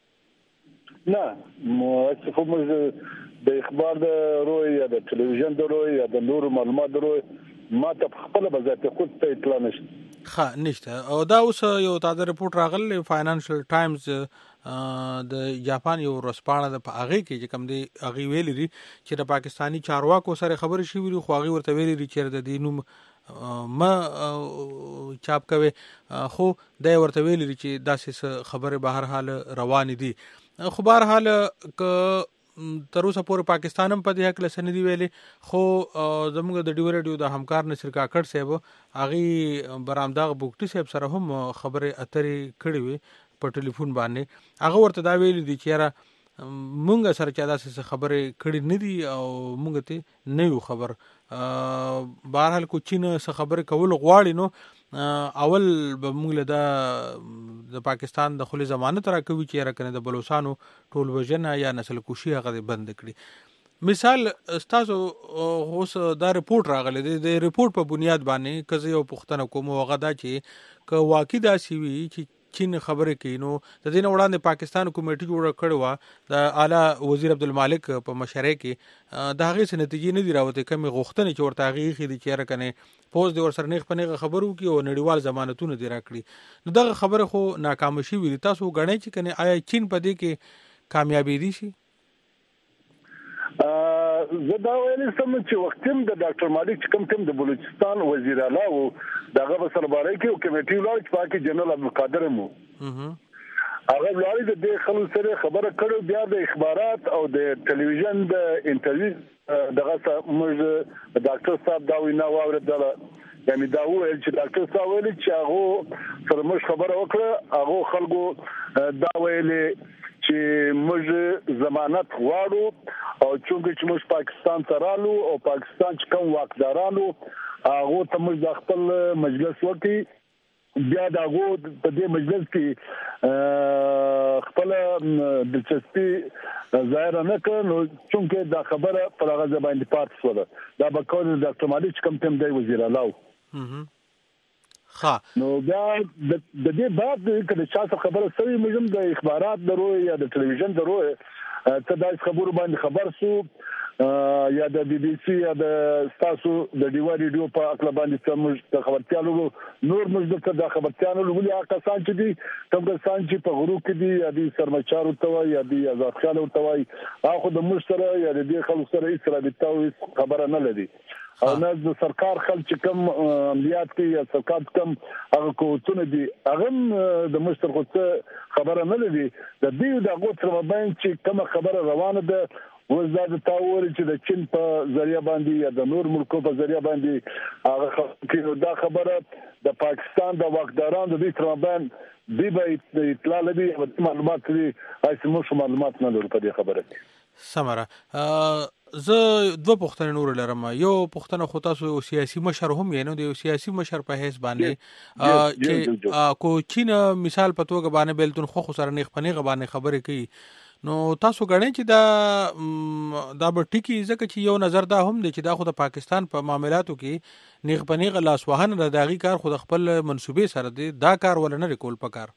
نه مو څه د اخبار د روي یا د ټلویزیون د روي یا د نورو معلومات د روي ما ته خپل بذات خود ته اطلاع نشته.
نشته. او دا اوس یو تازه رپورټ راغلی فاینانشل ټایمز د جاپان یو ورځپاڼه د هغه کې چې کوم دی هغه ویلي دي چې د پاکستانی چارواکو سره خبرې شوې دي، خو هغه ورته ویلي دي چې د دې نوم ما چاپ کوي، خو دا ورته ویلي دي چې داسې خبره به هر حال روان دي. خو بهر حال ک تر اوسه پورې پاکستان هم په دې حق لسنې دی ویلې خو زموږ د ډیو ریډیو د همکار نصر کاکړ صاحب هغه برامداغ بوکټي صاحب سره هم خبرې اترې کړې وي په ټلیفون باندې. هغه ورته دا ویلي دي چې یاره مونږ سره چا داسې خبرې کړې نه دي او مونږ ته نه یو خبر. بهر حال کو چین څخه خبرې کول غواړي نو اول به موږ له د پاکستان د خولي ضمانت راکوي چې راکنه د بلوچستانو ټول وژنه یا نسل کشي هغه بند کړي. مثال تاسو اوس دا رپورت راغلی د رپورت په بنیاد باندې کزه یو پښتنه کوم هغه دا چې ک واقع دا سی وی چې چین خبرې کوي نو د دې وړاندې پاکستان کمیټه جوړ کړو و د اعلی وزیر عبدالمالک په مشرۍ کې د هغې څه نتیجې نه دي راوته کمی غوښتنې چې ورته هغې خې دي چې راکنه پوز د ور سره نیغ پنیغه خبرو کې او نړیوال ضمانتونه دي راکړي نو دغه خبره خو ناکام شي وي. تاسو غنئ چې کنه آیا چین په دې کې کامیابی دي شي؟
زه دا ویل سم چې وختم د ډاکټر مالک کوم ټیم د بلوچستان وزیر اعلی او دغه په سربارۍ کې کمیټې ولاړ چې پاکي جنرال عبدالقادر مو هغه ولاړ د خلکو سره خبره کړو بیا د اخبارات او د ټلویزیون د انټرویو دغه موږ ډاکټر صاحب دا وینا واوریدله یعنی دا ویل چې ډاکټر صاحب ویل چې هغه سره موږ خبره وکړه هغه خلکو دا ویل چې موږ ضمانت غواړو او چې موږ پاکستان ته رالو او پاکستان چې کوم واکدارانو هغه ته موږ د خپل مجلس وکړي بیا دا هغه په دې مجلس کې خپل دلچسپي ظاهر نه کړ نو چې دا خبره پر هغه ځباندې پات شوه دا به کول د ډاکټر مالک کوم ټیم دی وزیر اعلی نو بیا د دې بعد کله چې خبره سوي موږ د اخبارات درو یا د ټلویزیون درو ته دا خبرو باندې خبر سو یا د بي بي سي یا د تاسو د ډیو ریډیو په اقلا باندې موږ د خبرتيالو نور موږ د خبرتيالو ولې کسان چې دي کوم کسان چې په غرو کې دي یا د سرمچارو توای یا د آزاد خیالو توای هغه د مشتره یا د خلکو سره هیڅ رابطه خبره نه لري او نه د سرکار خلک کوم عملیات کې یا سرکار کوم هغه کوتونه دي هغه د مشتر خبره نه لري د دې د غوښتنه باندې چې کوم خبره روانه ده وزاد تاور چې د چین په ذریعہ باندې یا د نور ملکو په ذریعہ باندې هغه کې دا خبره د پاکستان د واکدارانو د دې تر باندې دی به اطلاع لري او معلومات لري هیڅ مو معلومات نه لري په دې خبره
سمره. زه دوه پوښتنې نور لرم. یو پوښتنه خو تاسو سیاسي مشر هم یې نو د سیاسي مشر په حیث باندې چې کو چین مثال په توګه باندې بیلتون خو سره نیغ پنیغه باندې خبرې کوي نو تاسو غواړئ چې دا به ټکی ځکه چې یو نظر دا هم دی چې دا خو د پاکستان په معاملاتو کې نیغ پنیغه لاس وهن د داغي کار خو د خپل منسوبې سره دی دا کار ولنه ریکول پکار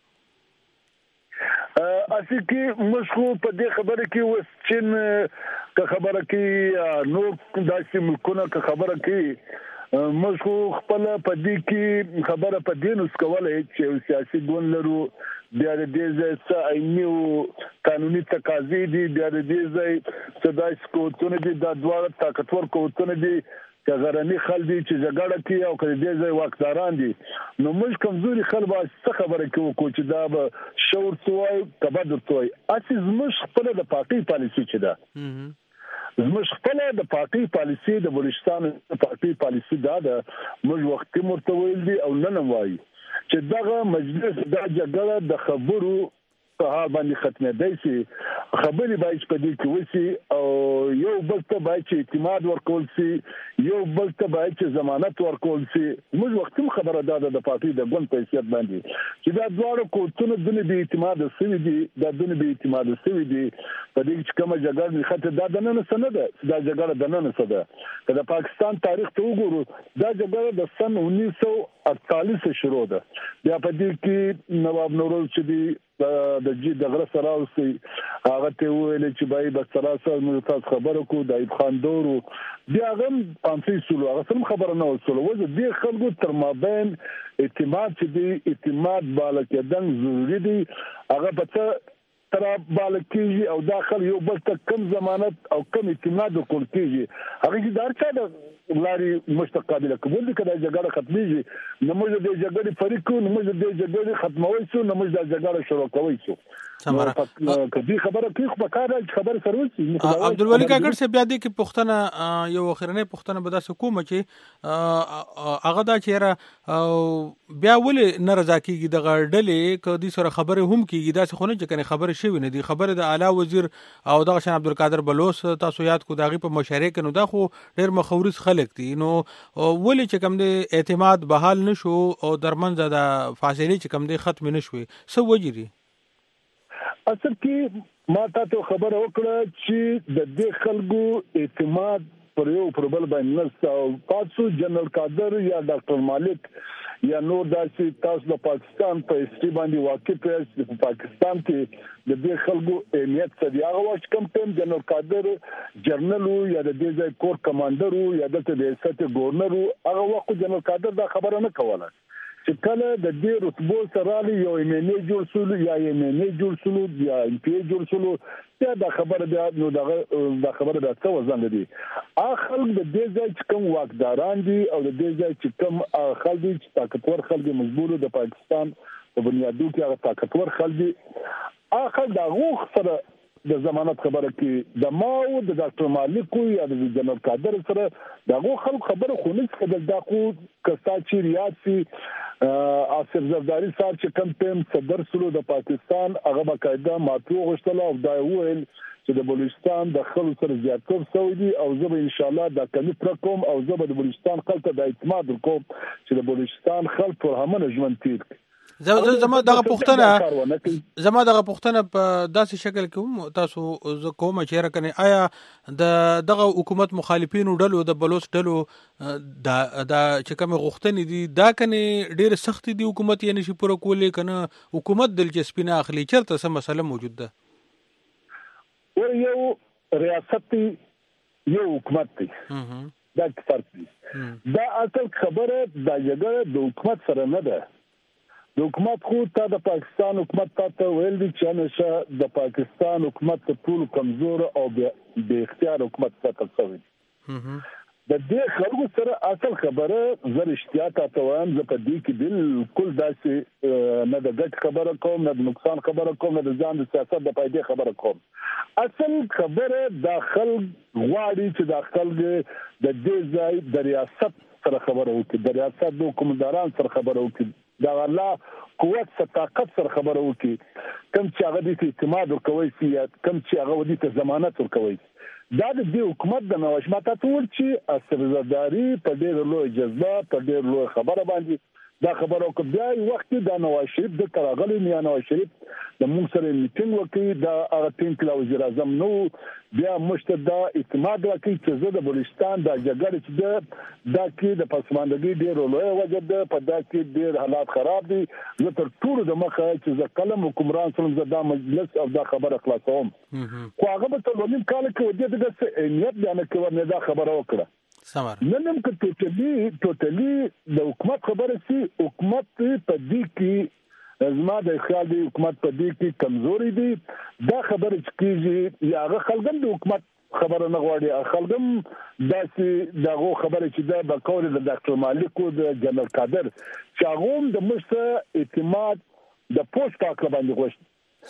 اسی کې مشخو په دې خبره کې وس چین که خبره کې نور داسې ملکونه که خبره کې مشخو خپل په دې کې خبره په دې نس کولای چې سیاسي ګوند لرو بیا د دې ځای عیني او قانوني تقاضي دي بیا د دې ځای صداي کوتونه دي د دوه طاقتور کوتونه دي غرنی خل دي چې جګړه کوي او کله دې ځای واکداران دي نو موږ کمزوري خلک څه خبره کوي چې دا به شعور توای تبادل توای اسی زموږ خپل د پارټي پالیسي چې ده زموږ خپل د پارټي پالیسي د بلوچستان پارټي پالیسي دا ده موږ وخت مرتویل دي او نن وایي چې دغه مجلس دا جګړه د خبرو په حال باندې ختمه دی چې خبرې باید په دې کې وسی او یو بل ته باید چې اعتماد ورکول سي یو بل ته باید چې ضمانت ورکول سي موږ وختم خبره ده د پارټي د ګوند په حیثیت باندې چې دا دواړه کوټونه د نه اعتماد سوي دي د نه به اعتماد سوي دي په دې چې کومه جګړه نه خته دا نه سند ده دا جګړه د نه سده د پاکستان تاریخ ته وګورو دا جګړه د سن 1948 شروع ده بیا په دې کې نواب نوروز چې دی د جی د غره سره اوسي هغه ته ویل چې بای بس سره موږ تاسو خبرو کو د ایب خان دورو بیا غم پانسي سولو هغه سم خبره نه وسول و دې خلکو تر مابین اعتماد چې دی اعتماد بالکدن ضروری دی هغه په تر بالکیږي او داخل یو بل ته کم ضمانت او کم اعتماد وکړ کیږي هغه چې دارچا د لاري مستقبل قبول دي کله جګړه ختميږي نو موږ د جګړې فریق نو موږ د جګړې ختموي شو نو موږ د جګړې شروع کوي شو
سمره
کدي خبره کوي خو کار خبر سروس
عبدالولي کاکړ سے بیا دې کې پښتنه یو اخرنه پښتنه به داسې کومه چې هغه دا چیرې بیا ولې نه رضا کیږي د غړډلې کدي سره خبره هم کیږي داسې خونه چې کنه خبره شوی نه دی خبره د اعلی وزیر او د شان عبدالقادر بلوچ تاسو یاد کو داغي په مشارکت کنو دا خو ډیر مخورس خلک دي نو ولې چې کم دې اعتماد بحال نشو او درمنځ د فاصله چې کم دې ختم نشوي سو وجري
اصل کې ما ته خبره وکړه چې د دې خلکو اعتماد پر یو پر بل باندې نشته او تاسو جنرال قادر یا ډاکټر مالک یا نور داسې تاسو د پاکستان په هیستوري باندې واقف یاست په پاکستان کې د دې خلکو اهمیت څه دی هغه وخت کوم ټیم جنرال قادر جرنل یا د دې ځای کور کمانډر یا د ریاست گورنر هغه وخت جنرال قادر دا خبره نه کوله چې کله د دې رتبو سره یو ایمنی جوړ شول یا ایمنی جوړ شول یا ام پی جوړ شول دا د خبره بیا نو د خبره د څه وزن لري اخر د دې ځای چې کوم واکداران دي او د دې ځای چې کوم خلک چې طاقتور خلک مجبور د پاکستان په بنیادو کې هغه طاقتور خلک اخر د غوښ سره د ضمانت خبره کې د ماو د ډاکټر مالک یا د جنرال قادر سره د غوښ خلک خبره خو نه کېدل دا خو کستا چې ریاضي آصف زرداری صاحب چې کوم ټیم صدر سلو د پاکستان هغه باقاعده ماتو غوښتل او دا ویل چې د بلوچستان د خلکو سره زیاتوب سعودي او زه به ان شاء الله دا کمی پرکوم او زه به د بلوچستان خلکو ته د اعتماد وکوم چې د بلوچستان خلک پر همنه ژوند تیر
زما دغه پښتنه په داسې شکل کې تاسو کوم چې راکنه آیا دغه حکومت مخالفینو ډلو د بلوچ ډلو دا چې کوم غوښتنې دي دا کنه ډېر سخت دي حکومت یې نشي پوره کولای کنه حکومت دلچسپي نه اخلي چرته څه مسله موجود ده
یو ریاست یو حکومت دی دا فرق دی دا اصل خبره د جګړه د حکومت سره نه ده د حکومت خو ته د پاکستان حکومت ته ویل دي چې همیشه د پاکستان حکومت ټول کمزور او بے اختیار حکومت ته تسوي د دې خلکو سره اصل خبره زر اشتیاق ته وایم زه په دې کې بالکل داسې نه د ګټ خبره کوم نه د نقصان خبره کوم نه د ځان د سیاست د پایدې خبره کوم اصل خبره داخل غواړي چې داخل د دې ځای د ریاست سره خبره وکړي د ریاست د حکومتداران سره خبره وکړي دا الله قوت څخه طاقت سره خبره وکړي کوم چې هغه د اعتماد ورکوي سي کوم چې هغه د ضمانت ورکوي دا د حکومت د نوښت ماته ټول چې اثرزداري په ډېر لوی جذبه په ډېر لوی خبره باندې دا خبرو کو بیا وخت د نواز شریف د کراغلی نه نواز شریف د موږ سره میټینګ وکړي دا هغه ټیم کله وزیر اعظم نو بیا مشتدا اعتماد وکړي چې زه د بلوچستان د جګړې چې دا کې د پسماندګي ډېر لوی وجه ده په دا کې ډېر حالات خراب دي زه تر ټولو د مخه چې زه کلم حکمران سره دا مجلس او دا خبره خلاصوم خو هغه په ټولنیم کال کې ودی د اهمیت بیان کوي نه دا خبره وکړه نن هم که ټوټلی د حکومت خبره سي حکومت په دې کې زما د خیال دی حکومت په دې کې کمزوري دي دا خبره کیږي یا هغه خلګم د حکومت خبره نه غواړي خلګم داسې دغه خبره چې دا به کول د ډاکټر مالک او د جنرال قادر چې هغه د مشته اعتماد د پوسټ پاک باندې غوښتي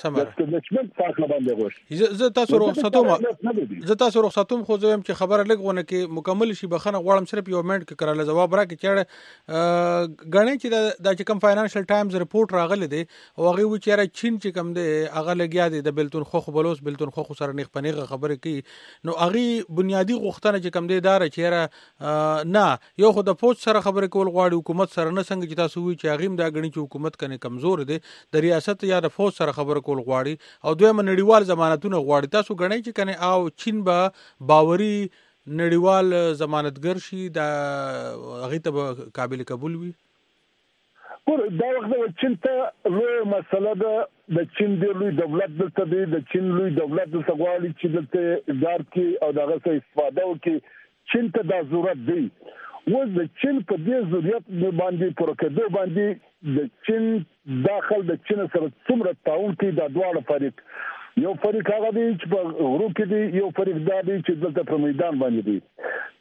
زه تاسو رخصتوم خو زم چې خبره لګونه کې مکمل شي بخنه غواړم صرف یو منټ کې کراله جواب راکړي چې غنی چې د کوم فاینانشل ټایمز رپورت راغلی دی او هغه و چې چین چې کوم دی هغه لګیا دی د بلتون خو بلوس بلتون خو سره نخ پنیغه خبره کوي نو هغه بنیادی غوښتنه چې کوم دی دار چې نه یو خو د پوسټ سره خبره کول غواړي حکومت سره نه څنګه چې تاسو وی چې هغه دا غنی چې حکومت کنه کمزور دی د ریاست یا د فوج سره خبره کول غواړي او دویم نړیوال ضمانتونه غواړي تاسو غنئ چې کنه او چین به باوري نړیوال ضمانتګر شي دا هغه ته قابل قبول وي
پر دا وخت د چین ته لوی مسله ده د چین د لوی دولت دلته دی د چین لوی دولت د سغواړي چې دلته ادار کې او دغه څه استفاده وکړي چین ته دا ضرورت دی و د چین په دې ضرورت باندې پرکېدو باندې د چین داخل د چین سره څومره تعاون کوي د دواړو فریق یو فریق هغه دی چې په غرو کې دی یو فریق دا دی چې دلته په میدان باندې دی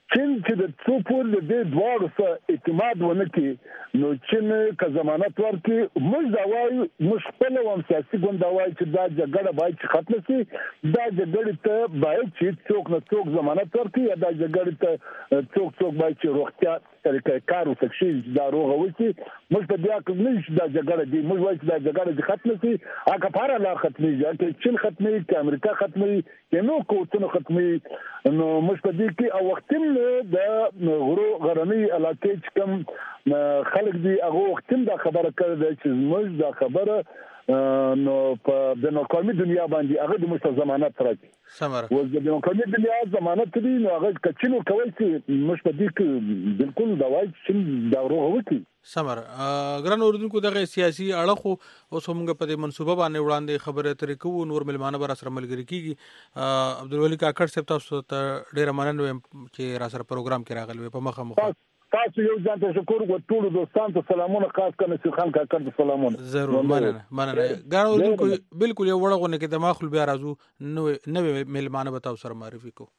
چین چې د څو پور د دواړو سره اعتماد ونه کړي نو چین که ضمانت ورکړي موږ دا وایو موږ خپل هم سیاسي ګوند دا وایي چې دا جګړه باید چې ختمه شي دا جګړې ته باید چې څوک نه څوک ضمانت ورکړي یا دا جګړې ته څوک باید چې روغتیا طریقې کار وکړي دا روغه وشي موږ په بیا کې نه دا جګړه دی موږ وایو چې دا جګړه دې ختمه شي هغه لپاره لا ختمي چې چین ختمي چې امریکا ختمي چې نو کوڅه ختمي نو موږ په دې کې او وختم د غرو غرنی علاقې چې کوم خلک دي هغه وختم دا خبره کړې چې موږ دا خبره نو په د نوکامي دنیا باندې هغه د مست ضمانت راځي
سمره
و د نوکامي دنیا ضمانت دي نو هغه کچینو کوي چې موږ په دې کې بالکل دا وایي چې دا روغه وکړي
سمر ګران اوردونکو دغه سیاسي اړخ او څنګه په دې منصوبه باندې وړاندې خبره ترې کوو نور ملمانه بر سره ملګری کیږي عبدالولي کاکړ صاحب تاسو ته ډیره مننه چې را سره پروګرام کې راغلی په مخه مخه
تاسو یو ځان ته شکر وکړو ټول دوستانو ته سلامونه خاص کنه چې خان کاکړ ته سلامونه
ضرور مننه ګران اوردونکو بالکل یو وړغونه کې دماغ بیا راځو نو ملمانه به تاسو سره معرفي کو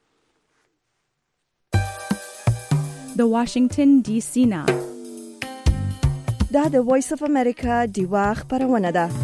د واشنگټن ډي سي نه
دا د وایس اف امریکا دیوا خبرونه ده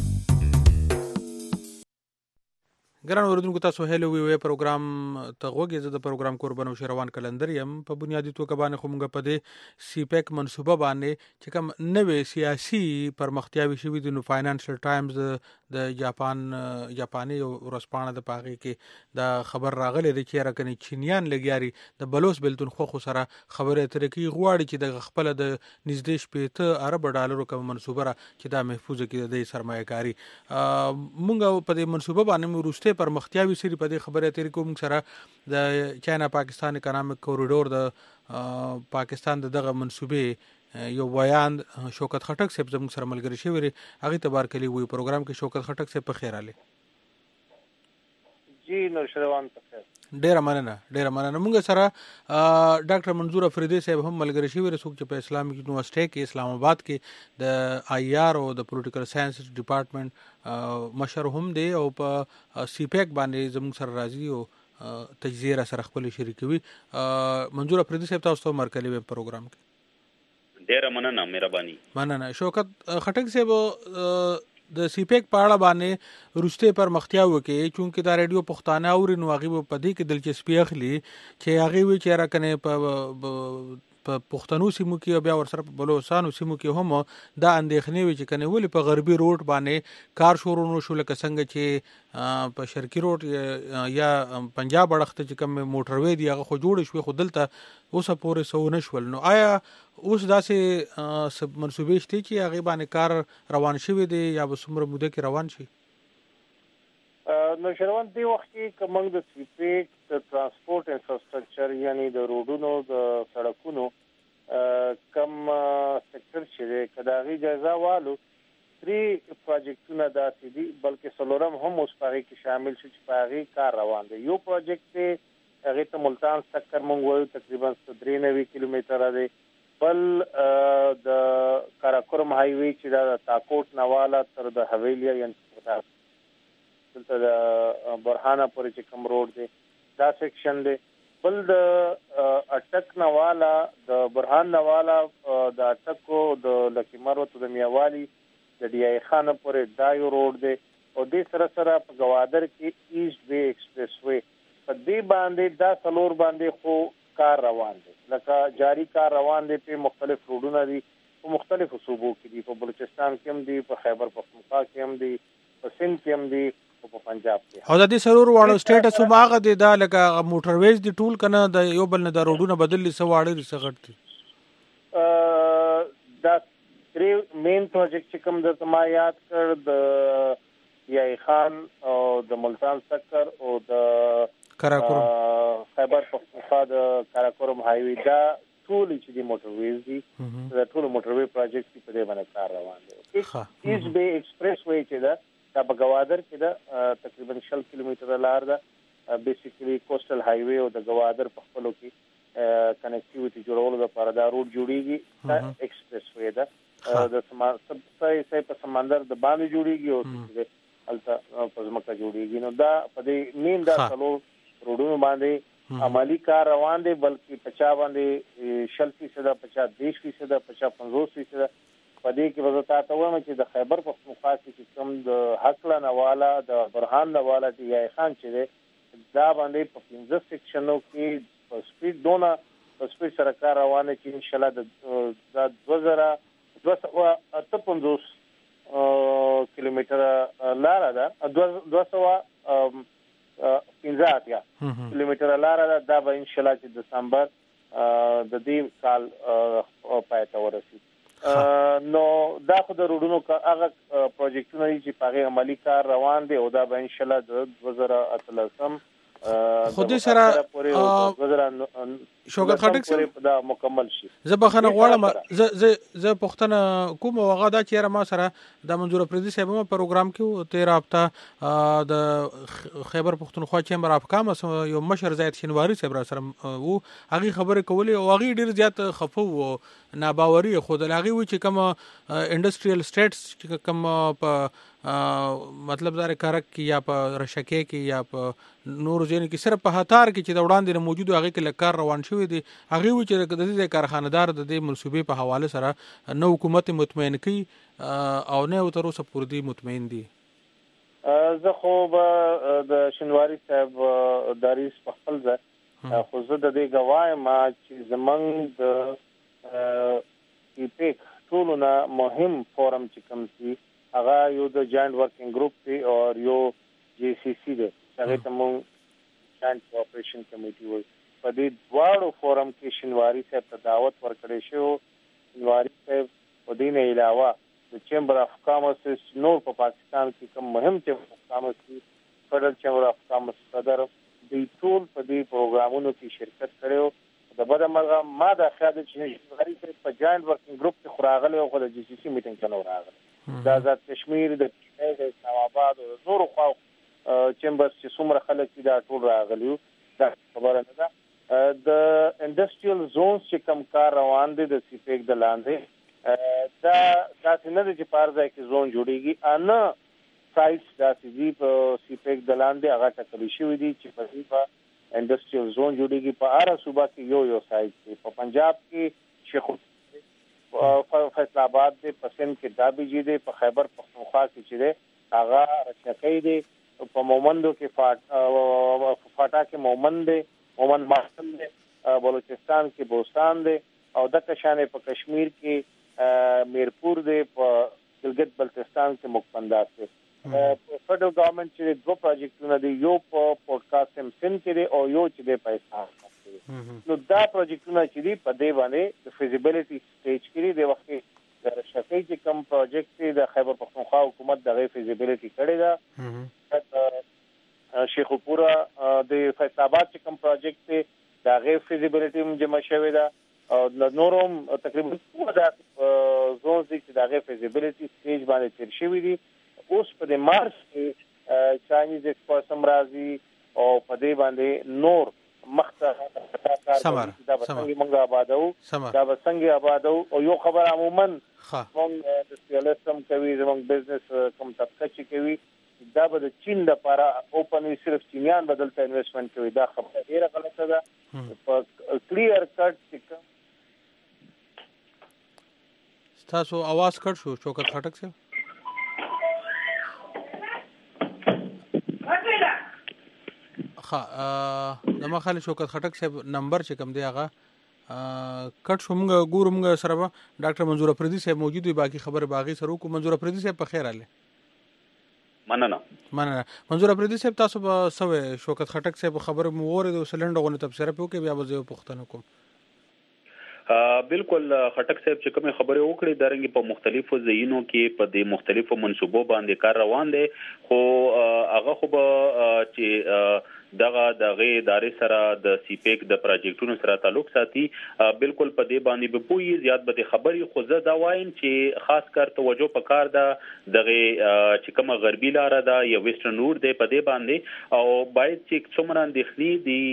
ګران اوردونکو تاسو هلو وی پروګرام ته غوږی زه د پروګرام قربانو شروان کلندر یم په بنیادی توګه باندې خو موږ په دې سی پیک منصوبه باندې چې کوم نوې سیاسي پرمختیاوي شوي د فاینانشل ټایمز د جاپاني ورسپانه د پاغي کې دا خبر راغلی دی چې راکني چینیان لګیاري د بلوس بلتون خو سره خبره ترې کی غواړي چې د خپل د نږدې شپېته ارب ډالرو کوم منصوبه را چې دا محفوظ کړي د سرمایه‌کاري مونږ په دې منصوبه باندې ورسته پرمختیاوي سری په دې خبره ترې کوم سره د چاینا پاکستان اکونومیک کوریډور د پاکستان دغه منصوبه یو بیان شوکت خټک صاحب زموږ سره ملګری شوی ری هغه تبار کلی وی پروګرام کې شوکت خټک صاحب په خیر علي
جی نو شروان په خیر
ډیر مننه موږ سره ډاکټر منظور افریدی صاحب هم ملګری شوی ری څوک چې په اسلامي یونیورسيټي کې اسلام آباد کې د آی آر او د پولیټیکل ساينس ډپارټمنټ مشر هم دی او په سی پیک باندې زموږ سره راځي او تجزیه سره خپل شریکوي منظور افریدی صاحب تاسو ته مرکلی وی پروګرام کې
ډیر مننه مهرباني
شوکت خټک صاحب د سی پیک په اړه باندې روسته پر مختیاو کې چونکه دا ریډیو پښتانه او نو هغه په دې کې دلچسپي اخلي چې هغه وی چې راکنه په پښتنو سیمو کې بیا ورسره په بلوچستانو سیمو کې هم دا اندېښنې وي چې کنه ولې په غربي روډ باندې کار شروع نو شو لکه څنګه چې په شرقي روډ یا پنجاب اړخته چې کوم موټروي دی هغه خو جوړ شو خو دلته اوسه پورې سو نشول نو آیا اوس داسې سب منسوبې شته چې هغه باندې کار روان شوی دی یا به څومره موده کې روان شي
نو شروان دی وخت کې کومنګ د سپیک د ترانسپورت انفراستراکچر یعنی د روډونو د سړکونو کم سېکټر چې کداغي جزا والو 3 پروجیکټونه داسې دي بلکې سلورم هم اوس پاره کې شامل شو چې پاره کار روان دی یو پروجیکټ دی هغه ته ملتان سکر مونږ وایو تقریبا 93 کیلومتره دی بل د کاراکورم هایوي چې دا تاکوټ نواله تر د حویلیا یعنی دلته د برهانه پورې چې کوم روډ دی دا سیکشن دی بل د اټک نواله د برهان نواله د اټکو د لکیمرو ته د میاوالی د ډی ای خان پورې دا یو روډ دی او د سره سره په گوادر کې ایست وی ایکسپریس وی په دې باندې دا څلور باندې خو کار روان دی لکه جاری کار روان دی په مختلف روډونه دي په مختلفو صوبو کې دي په بلوچستان کې هم دي په خیبر پختونخوا کې هم دي په سند کې هم دي په پنجاب کې
او د دې سرور واړو سټیټس ماغه دي دا لکه موټر ویز دي ټول کنه د یو بل نه د روډونه بدللی سو واړې سغټ
دي دا درې مین پروجیکټ چې کوم د سمايات کړ د یای خان او د ملتان سکر او د
کاراکورم
خیبر پختونخوا د کاراکورم هایوي دا ټول چې د موټر ویز دي د ټول موټر وی پروجیکټ په دې باندې کار روان دي ایست بی ایکسپریس وی چې دا په گوادر کې دا تقریبا 60 کیلومتره لار ده بیسیکلی کوسټل هایوي او د گوادر په خپلو کې کنیکټیویټي جوړولو لپاره دا روډ جوړیږي دا ایکسپریس وی ده د سمندر په سمندر د باندې جوړیږي او د الته په ځمکه جوړیږي نو دا په دې نیم دا څلور روډونو باندې عملی کار روان دی بلکې 50 باندې 60% 50% 50% پدې کې وزتا ته وایم چې د خیبر پختونخوا کې کوم د حقلا نواله د برهان نواله دی یا خان چې دا باندې په 15 سیکشنو کې په سپیډ دونه په سپیډ سره کار روانه چې ان شاء الله د 2258 کیلومتر لار ده 215 کیلومتر لار ده دا به ان شاء الله چې دسمبر د دې کال پای ته ورسي نو دا خو د روډونو هغه پروجیکټونه چې په هغه عملی کار روان دي او دا به ان شاء الله د 2013
خودی سره شوکت خټک سره
دا مکمل شي.
زه بخنه غواړم زه پښتنه کوم وغه دا چې ما سره د منظور افریدي صاحب په پروګرام کې 13 هفته د خیبر پختونخوا چیمبر اف کامرس یو مشر زید شینواری صاحب سره وو هغه خبره کولې او هغه ډیر زیات خفو او ناباوري خو د هغه و چې کوم انډستریال سټیټس چې کوم په مطلب دار کارک کې یا په رشکه کې یا په نور ځین کې صرف په هتار کې چې د وړاندې موجود هغه کې لکار روان شوی دی هغه و چې د دې کارخانه‌دار د دې منسوبې په حواله سره نو حکومت مطمئن کی او نه تر اوسه پوره دی مطمئن دي.
زه خو د شینواری صاحب داریس په خپل ځای خو زه د دې گواهی ما چې زمنګ د ایپیک ټولونه مهم فورم چې کوم سي هغه یو د جاینټ ورکینګ ګروپ دی او یو جی سی سی دی هغه ته مونږ جاینټ کوآپریشن کمیټي وایي. په دې دواړو فورم کې شینواری صاحب ته دعوت ورکړی شو. شینواری صاحب په دې نه علاوه د چیمبر اف کامرس نور په پاکستان کې کوم مهم چیمبر اف کامرس فدرل چیمبر اف کامرس صدر د ټول په دې پروګرامونو کې شرکت کړو. د بده مرغه ما د خیال چې شینواری صاحب په جاینټ ورکینګ ګروپ کې خوراغله او د جی سی سی میټینګ کې نو راغله. د آزاد کشمیر د اسلام آباد او نور خو چیمبرز چې څومره خلک دي دا ټول راغلیو دا خبره نه ده. د انډستریال زونز چې کم کار روان دي د سیپیک د لاندې دا څنګه د چې پارځای کې زون جوړیږي انا سایټس دا چې په سیپیک د لاندې هغه ټاکل شوی دي چې په دې په انډستریال زون جوړیږي. په هر صوبه کې یو سایټ دی. په پنجاب کې شیخ فیصل آباد دی، په سند کې دابیجی دی، په خیبر پختونخوا کې چې دی هغه رشکې دی، په مومندو کې فاټا کې مومند دی، مومند ماحول دی، بلوچستان کې بوستان دی او د کشانې په کشمیر کې میرپور دی، په ګلګت بلتستان کې مقپندات دی. فدرل گورنمنت چې دوه پروجیکټونه دي، یو په پورټکاسټ سند کې دی او یو چې دی په اسحاق. نو دا پروجیکټونه چې دی په دې باندې د فیزیبিলিټی سټیج کې دی. د وخت د رشکې چې کوم پروجیکټ دی د خیبر پختونخوا حکومت دغه فیزیبিলিټی کړی دا. شیخوپورا د فیصل آباد چې کوم پروجیکټ دی دغه فیزیبিলিټی هم جمع شوی دا او نورم تقریبا دا زون چې دغه فیزیبিলিټی سټیج باندې تیر شوی دی. اوس په د مارچ کې چاینیز ایکسپورټ راځي او په دې باندې نور مخته دا بسنګي مونږه آبادو او یو خبر عموما مونږ د سیالسم کوي زمونږ بزنس کوم طبقه چې کوي دا به د چین لپاره اوپن وي، صرف چینیان بدلته انویسټمنټ کوي. دا خبره ډیره غلطه ده. په کلیر کټ
تاسو आवाज کټ شو شوکت خټک صاحب. د مخاله شوکت خټک صاحب نمبر چې کوم دی هغه کټ شو. موږ ګورو موږ سره ډاکټر منظور افریدي صاحب موجود وي، باقي خبره باغی سره کو. منظور افریدي صاحب په خیر اله. مننه منظور افریدي صاحب تاسو په سوې شوکت خټک صاحب خبره مو وره د سلند غو تفسیر په کې بیا وځو پښتنه کوم.
بالکل خټک صاحب چې کوم خبره وکړي درنګ په مختلفو ځایونو کې په دې مختلفو منصوبو باندې کار روان دي، خو هغه خو چې دغه ادارې سره د سیپیک د پروجیکټونو سره تعلق ساتي. بالکل په دې باندې به پوي زیات به خبري خو زه دا وایم چې خاص کر توجه پکار ده دغه چې کومه غربي لار ده یا ویسټرن روډ ده په دې باندې او باید چې څومره اندېښنې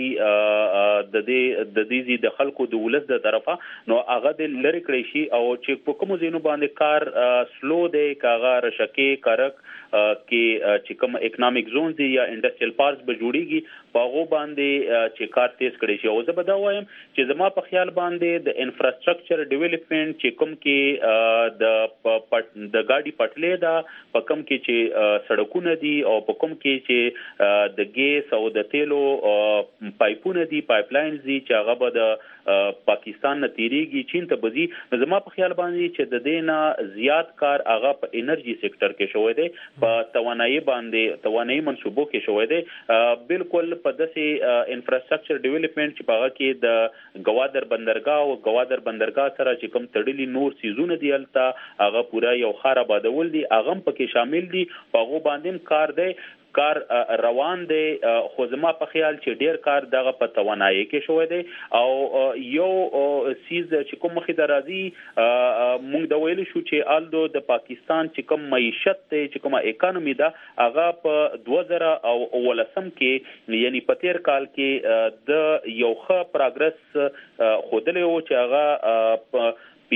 دي د دې د خلکو د ولس د طرفه نو هغه د لری کړی شي او چې په کوم ځینو باندې کار سلو دی کاغه رشکې کارک کې چې کوم اکونومیک زونز دي یا انډستریال پارکس به جوړیږي په هغه باندې چې کار تیز کړی شي. او زه به دا وایم چې زما په خیال باندې د انفراستراکچر ډیولپمنٹ چې کوم کې د ګاډي پټلې ده، په کوم کې چې سړکونه دي، او په کوم کې چې د ګیس او د تیلو پایپونه دي، پایپلاینز دي چې هغه به د پاکستان نه تیریږي چین ته بزي. زما په خیال باندې چې د دینه زیات کار هغه په انرژي سېکټر کې شوی دی، په توانایي باندې توانایي منصوبو کې شوی دی. بالکل په داسې انفراستراکچر ډیولپمنٹ چې په هغه کې د ګوادر بندرګاه او ګوادر بندرګاه سره چې کوم تړلي نور سیزونه دي هلته هغه پوره یو ښار آبادول دي، هغه هم پکې شامل دي. په هغه باندې کار دی، کار روان دی. خو زما په خیال چې ډیر کار دغه په توانایي کې شوی دی. او یو سیز چې کوم مخې د راځي مونږ د ویل شو چې آلدو د پاکستان چې کوم معیشت دی، چې کومه اکانومي ده، هغه په 2019 کې یعنی په تیر کال کې د یو ښه پروګرس خودلې و چې هغه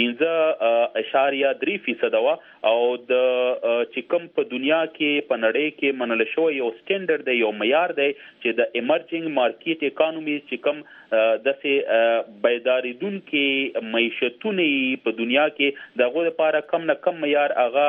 15.3% وا. او د چې کوم په دنیا کې په نړۍ کې منل شوی یو سټانډرډ دی، یو معیار دی چې د ایمرجنګ مارکیټ اکانومي چې کوم دسه بیداریدونکو معیشتونه په دنیا کې دغه لپاره کم نه کم معیار هغه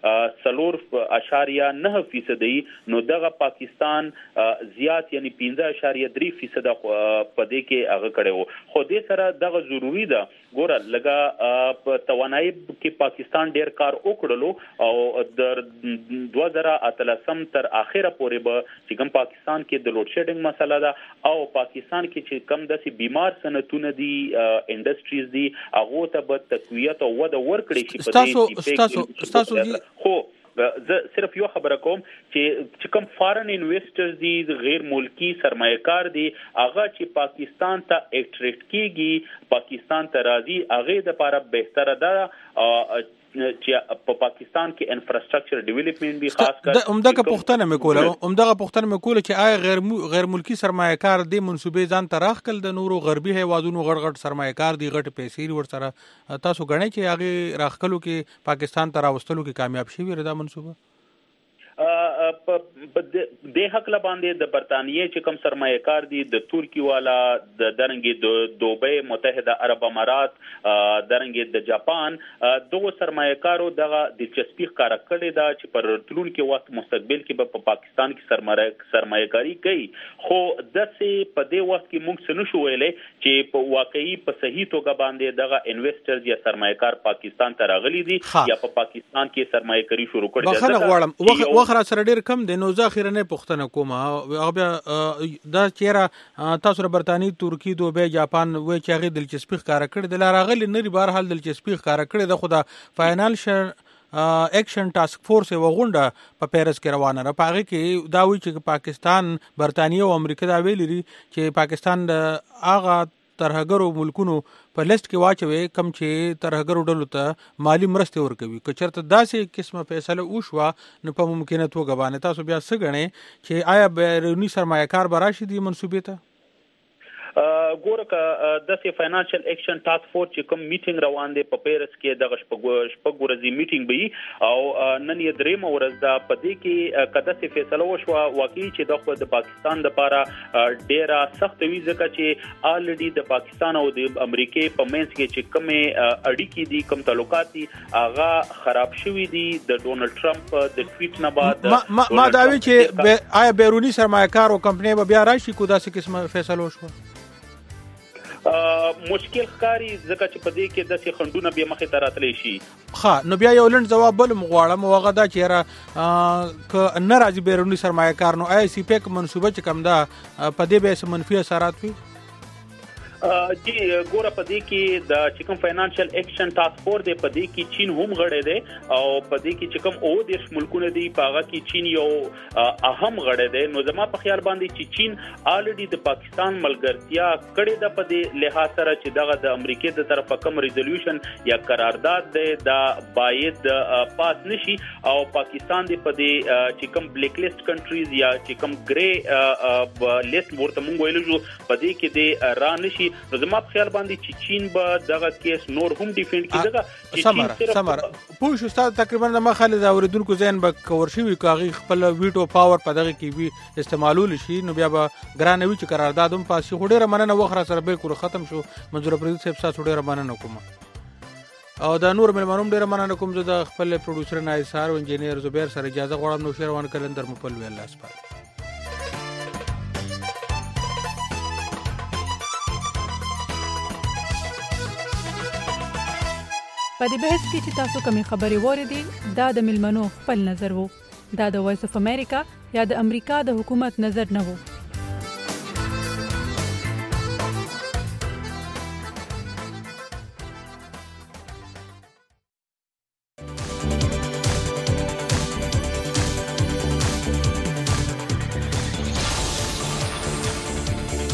4.9% دی. نو دغه پاکستان زیات یعنی 15.3% په دې کې هغه کړو. خو دې سره دغه ضروری ده ګوره لګا په توانایي کې پاکستان ډیر کار وکړلو، او د 2013 تر اخره پورې به چې کوم پاکستان کې د لوډ شیډینګ مسله ده، او پاکستان کې چې کم داسې بیمار صنعتونه دي، انډستریز دي، هغه ته به تقویت او وده ورکړي شي. په دې خو زه صرف یو خبره کوم چې کوم فارن انویسټرز دي، غیر ملکی سرمایه‌کار دي، هغه چې پاکستان ته اټریکټ کیږي، پاکستان ته راځي، هغه د لپاره بهتره ده چې په پاکستان کې انفراستراکچر ډیولپمنٹ به خاص کر
عمدغه پښتنه مکوله چې آیا غیر ملکی سرمایه‌کار دي منسوبې ځان تراخ کول د نورو غربي هیوادونو غړغړ سرمایه‌کار دي، غټ پیسې ور سره تاسو غنئ چې هغه راخکلو کې پاکستان ته راوستلو کې کامیاب شي وردا منسوبه
د حق لباندې د برتانیې چې کوم سرمایه‌کار دي، د ترکی والا، د درنګي د دوبۍ متحده عرب امارات، درنګي د جاپان، دغه سرمایه‌کارو دغه دلچسپي ښکارا کړې ده چې پر راتلونکي وخت مستقبل کې په پاکستان کې سرمایه‌کاري کوي. خو دسه په دې وخت کې موږ څه نشو ویلې چې په واقعي په صحیح توګه باندې دغه انویسټرز یا سرمایه‌کار پاکستان ته راغلي دي یا په پاکستان کې سرمایه‌کاري شروع کړې ده.
خره سره ډیر کم دی. نو زه اخیرنه پښتنه کوم او بیا دا چیرې تاسو ر برتانی، ترکی، دوبۍ، جاپان وای چې هغه دلچسپي ښکارا کړې د لارغلی نری بهر حال دلچسپي ښکارا کړې د خدا فاینانشل ایکشن ټاسک فورس یو غونډه په پیرس کې روانه را. پاره کې دا وی چې پاکستان، برتانیې او امریکا دا ویلي چې پاکستان د هغه ترهګرو ملکونو په لیست کې واچوي کم چې ترهګرو ډلو ته مالی مرسته ورکوي. که چېرته داسې قسمه فیصله وشوه نو په ممکنه توګه باندې تاسو بیا څه غنئ چې آیا بیرونی سرمایه‌کار به راشي دي منسوبې ته؟
ګورکه د فاینانشل ایکشن ټاسک فورس چې کوم میټینګ روان دی په پیرس کې د شپږ ورځې میټینګ به او نن یې درېمه ورځ ده. په دې کې کده څه فیصله وشوه واقعي چې د پاکستان لپاره ډیره سخت وی ځکه چې الریډي د پاکستان او د امریکای په منځ کې چې کومه اړیکې دي، کوم تعلقات دي، هغه خراب شوي دي د ډونلډ ټرمپ د ټویټ نه بعد.
ما داوی چې آیا بیرونی سرمایه‌کار او کمپنۍ به بیا راشي کو داسې قسمه فیصله وشوه؟
مشکل ښکاری ځکه چې په دې کې د خندونه به مخې ته راتلی شي.
نو بیا یو لند جواب بل مغواړم هغه دا چې را ک ناراضي بیرونی سرمایه‌کار نو آی سی پیک منسوبه چې کم ده په دې به منفي اثرات وي.
جی ګوره په دې کې د چې کوم فاینانشل ایکشن ټاسک فورس دی په دې کې چین هم غړی دی او په دې کې چې کوم او دیش ملکونه دي په هغه کې چین یو اهم غړی دی. نو زما په خیال باندې چې چین الریډي د پاکستان ملګرتیا کړې ده په دې لحاظ سره چې دغه د امریکای د طرفه کوم ریزولوشن یا قرارداد دی دا باید پاس نشي او پاکستان دی په دې چې کوم بلیک لیست کنټریز یا چې کوم ګری لیست ورته مونږ ویلو په دې کې دی را نشي کیږي نو زما په خیال باندې چې چین به دغه کیس نور هم ډیفینډ کیږي
سمره پوه شو ستاسو تقریبا د مخالد اوریدونکو ذهن به کور شي کاغي خپل ویټو پاور په دغه کې وی استعمالول شي نو بیا به ګرانوي چې قرارداد هم پاسي خډيره مننه وخره سره بالکل ختم شو منظور پردي صاحب تاسو ډیره مننه کوم او دا نور ملمنوم ډیره مننه کوم زه د خپل پروډوسر نایسار او انجینیر زبیر سره اجازه غواړم نو شیروان کلندر مپل ویل لاس پاره
په دې بحث کې چې تاسو کومې خبرې واورېدې دا د ملمنو خپل نظر وو دا د وایس اف امریکا یا د امریکا د حکومت نظر نه وو